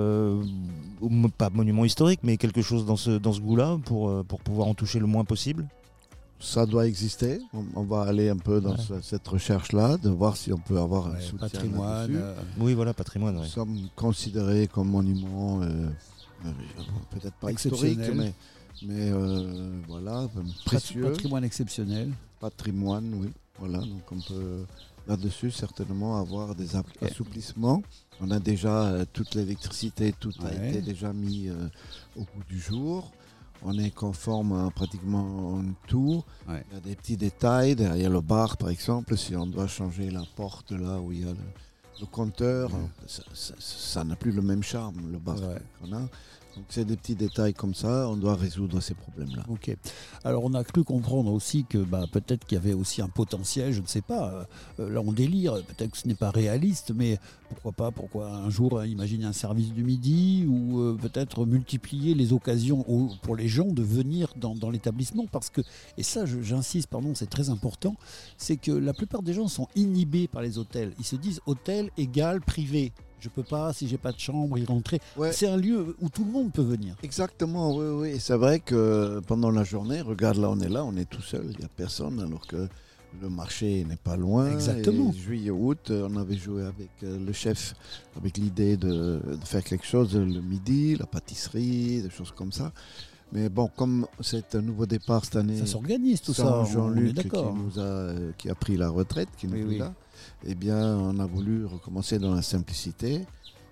G: pas monument historique, mais quelque chose dans ce goût-là, pour pouvoir en toucher le moins possible ?
C: Ça doit exister. On va aller un peu dans cette recherche-là, de voir si on peut avoir un soutien
B: patrimoine.
G: Oui, voilà, patrimoine.
C: Nous sommes considérés comme monument, peut-être pas historique, mais voilà, précieux.
B: Patrimoine exceptionnel.
C: Patrimoine, oui. Voilà, donc on peut là-dessus certainement avoir des assouplissements. On a déjà toute l'électricité, tout a été déjà mis au goût du jour. On est conforme à pratiquement tout. Il y a des petits détails derrière le bar, par exemple. Si on doit changer la porte là où il y a le compteur, ça n'a plus le même charme, le bar qu'on a. Donc c'est des petits détails comme ça, on doit résoudre ces problèmes-là.
B: Ok. Alors on a cru comprendre aussi que peut-être qu'il y avait aussi un potentiel, je ne sais pas, là on délire, peut-être que ce n'est pas réaliste, mais pourquoi un jour imaginer un service du midi ou peut-être multiplier les occasions pour les gens de venir dans l'établissement, parce que, et ça j'insiste, c'est très important, c'est que la plupart des gens sont inhibés par les hôtels, ils se disent hôtel égale privé. Je peux pas, si j'ai pas de chambre, y rentrer. C'est un lieu où tout le monde peut venir.
C: Exactement, oui. Et c'est vrai que pendant la journée, regarde là, on est tout seul, il n'y a personne. Alors que Le marché n'est pas loin.
B: Exactement.
C: Juillet, août, on avait joué avec le chef, avec l'idée de faire quelque chose le midi, la pâtisserie, des choses comme ça. Mais bon, comme c'est un nouveau départ cette année,
B: ça s'organise tout ça.
C: Jean-Luc qui a pris la retraite, qui n'est plus là, eh bien, on a voulu recommencer dans la simplicité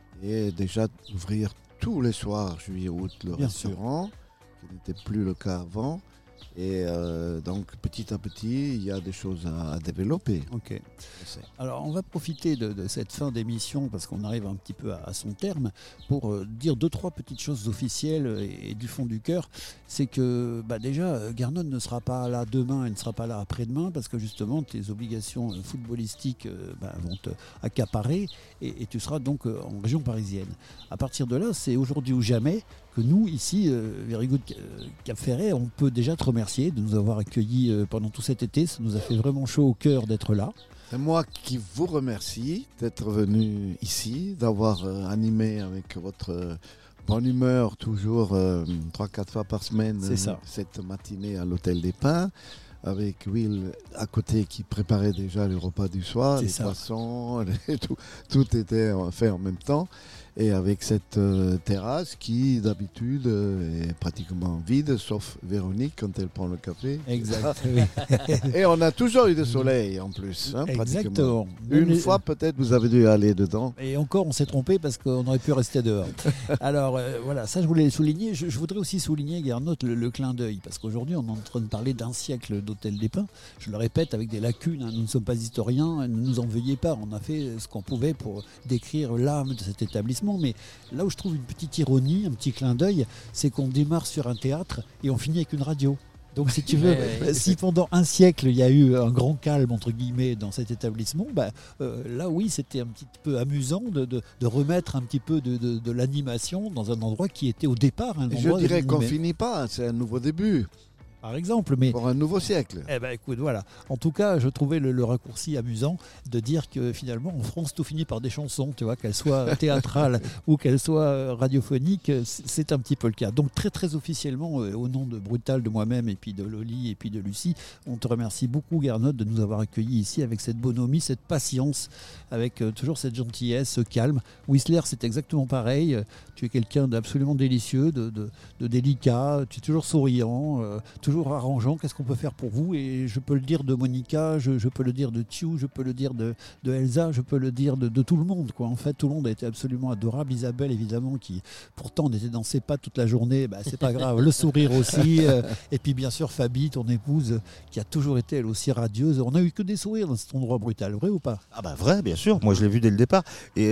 C: et déjà ouvrir tous les soirs, juillet, août, le restaurant, qui n'était plus le cas avant. Et donc, petit à petit, il y a des choses à développer.
B: Ok. Alors, on va profiter de cette fin d'émission, parce qu'on arrive un petit peu à son terme, pour dire 2-3 petites choses officielles et du fond du cœur. C'est que, déjà, Garnot ne sera pas là demain et ne sera pas là après-demain, parce que justement, tes obligations footballistiques vont te accaparer, et tu seras donc en région parisienne. À partir de là, c'est aujourd'hui ou jamais que nous, ici, Very Good Cap-Ferret, on peut déjà te remercier de nous avoir accueillis pendant tout cet été. Ça nous a fait vraiment chaud au cœur d'être là.
C: C'est moi qui vous remercie d'être venu ici, d'avoir animé avec votre bonne humeur toujours 3-4 fois par semaine cette matinée à l'Hôtel des Pins, avec Will à côté qui préparait déjà les repas du soir, les poissons, tout était fait en même temps. Et avec cette terrasse qui d'habitude est pratiquement vide, sauf Véronique quand elle prend le café.
B: Exact.
C: Et on a toujours eu du soleil en plus.
B: Exactement.
C: Une fois peut-être vous avez dû aller dedans.
B: Et encore on s'est trompé parce qu'on aurait pu rester dehors. Alors voilà, ça je voulais le souligner. Je voudrais aussi souligner, Garnot, le clin d'œil. Parce qu'aujourd'hui on est en train de parler d'un siècle d'Hôtel des Pins. Je le répète avec des lacunes, nous ne sommes pas historiens, ne nous en veuillez pas. On a fait ce qu'on pouvait pour décrire l'âme de cet établissement. Mais là où je trouve une petite ironie, un petit clin d'œil, c'est qu'on démarre sur un théâtre et on finit avec une radio. Donc si tu veux, si pendant un siècle il y a eu un grand calme entre guillemets dans cet établissement, là oui c'était un petit peu amusant de remettre un petit peu de l'animation dans un endroit qui était au départ un endroit.
C: Je dirais qu'on finit pas, c'est un nouveau début.
B: Par exemple, mais
C: pour un nouveau siècle.
B: Écoute, voilà. En tout cas, je trouvais le raccourci amusant de dire que finalement, en France, tout finit par des chansons, tu vois, qu'elles soient théâtrales ou qu'elles soient radiophoniques, c'est un petit peu le cas. Donc très très officiellement, au nom de Brutal, de moi-même et puis de Loli et puis de Lucie, on te remercie beaucoup, Garnot, de nous avoir accueillis ici avec cette bonhomie, cette patience, avec toujours cette gentillesse, ce calme. Whistler, c'est exactement pareil. Tu es quelqu'un d'absolument délicieux, de délicat. Tu es toujours souriant. Toujours arrangeant, qu'est-ce qu'on peut faire pour vous? Et je peux le dire de Monica, je peux le dire de Thiou, je peux le dire de Elsa, je peux le dire de tout le monde, quoi. En fait, tout le monde a été absolument adorable. Isabelle, évidemment, qui pourtant n'était dans ses pas toute la journée, c'est pas grave. Le sourire aussi. Et puis, bien sûr, Fabi, ton épouse, qui a toujours été, elle aussi, radieuse. On n'a eu que des sourires dans cet endroit Brutal, vrai ou pas?
G: Ah vrai, bien sûr. Moi, je l'ai vu dès le départ. Et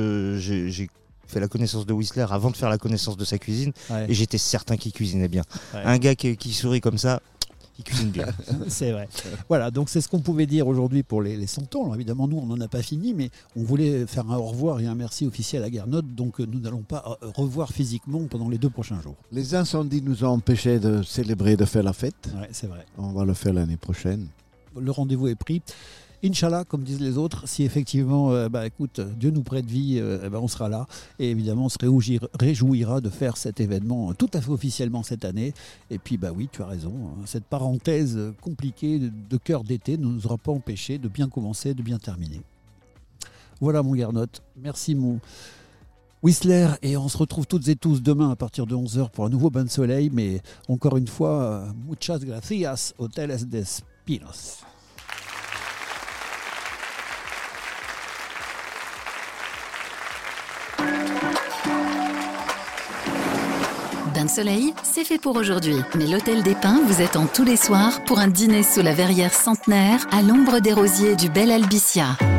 G: j'ai fait la connaissance de Whistler avant de faire la connaissance de sa cuisine et j'étais certain qu'il cuisinait bien. Un gars qui sourit comme ça, il cuisine bien.
B: C'est vrai. Voilà, donc c'est ce qu'on pouvait dire aujourd'hui pour les 100 ans. Alors évidemment, nous, on n'en a pas fini, mais on voulait faire un au revoir et un merci officiel à Garnot, donc nous n'allons pas revoir physiquement pendant les 2 prochains jours.
C: Les incendies nous ont empêchés de célébrer, de faire la fête.
B: Ouais, c'est vrai.
C: On va le faire l'année prochaine.
B: Le rendez-vous est pris. Inch'Allah, comme disent les autres, si effectivement, écoute, Dieu nous prête vie, on sera là. Et évidemment, on se réjouira de faire cet événement tout à fait officiellement cette année. Et puis, oui, tu as raison, cette parenthèse compliquée de cœur d'été ne nous aura pas empêché de bien commencer, de bien terminer. Voilà, mon Garnot. Merci, mon Whistler. Et on se retrouve toutes et tous demain à partir de 11h pour un nouveau bain de soleil. Mais encore une fois, muchas gracias, Hoteles des Pinos.
A: Bain de soleil, c'est fait pour aujourd'hui. Mais l'Hôtel des Pins vous attend tous les soirs pour un dîner sous la verrière centenaire à l'ombre des rosiers du Bel Albicia.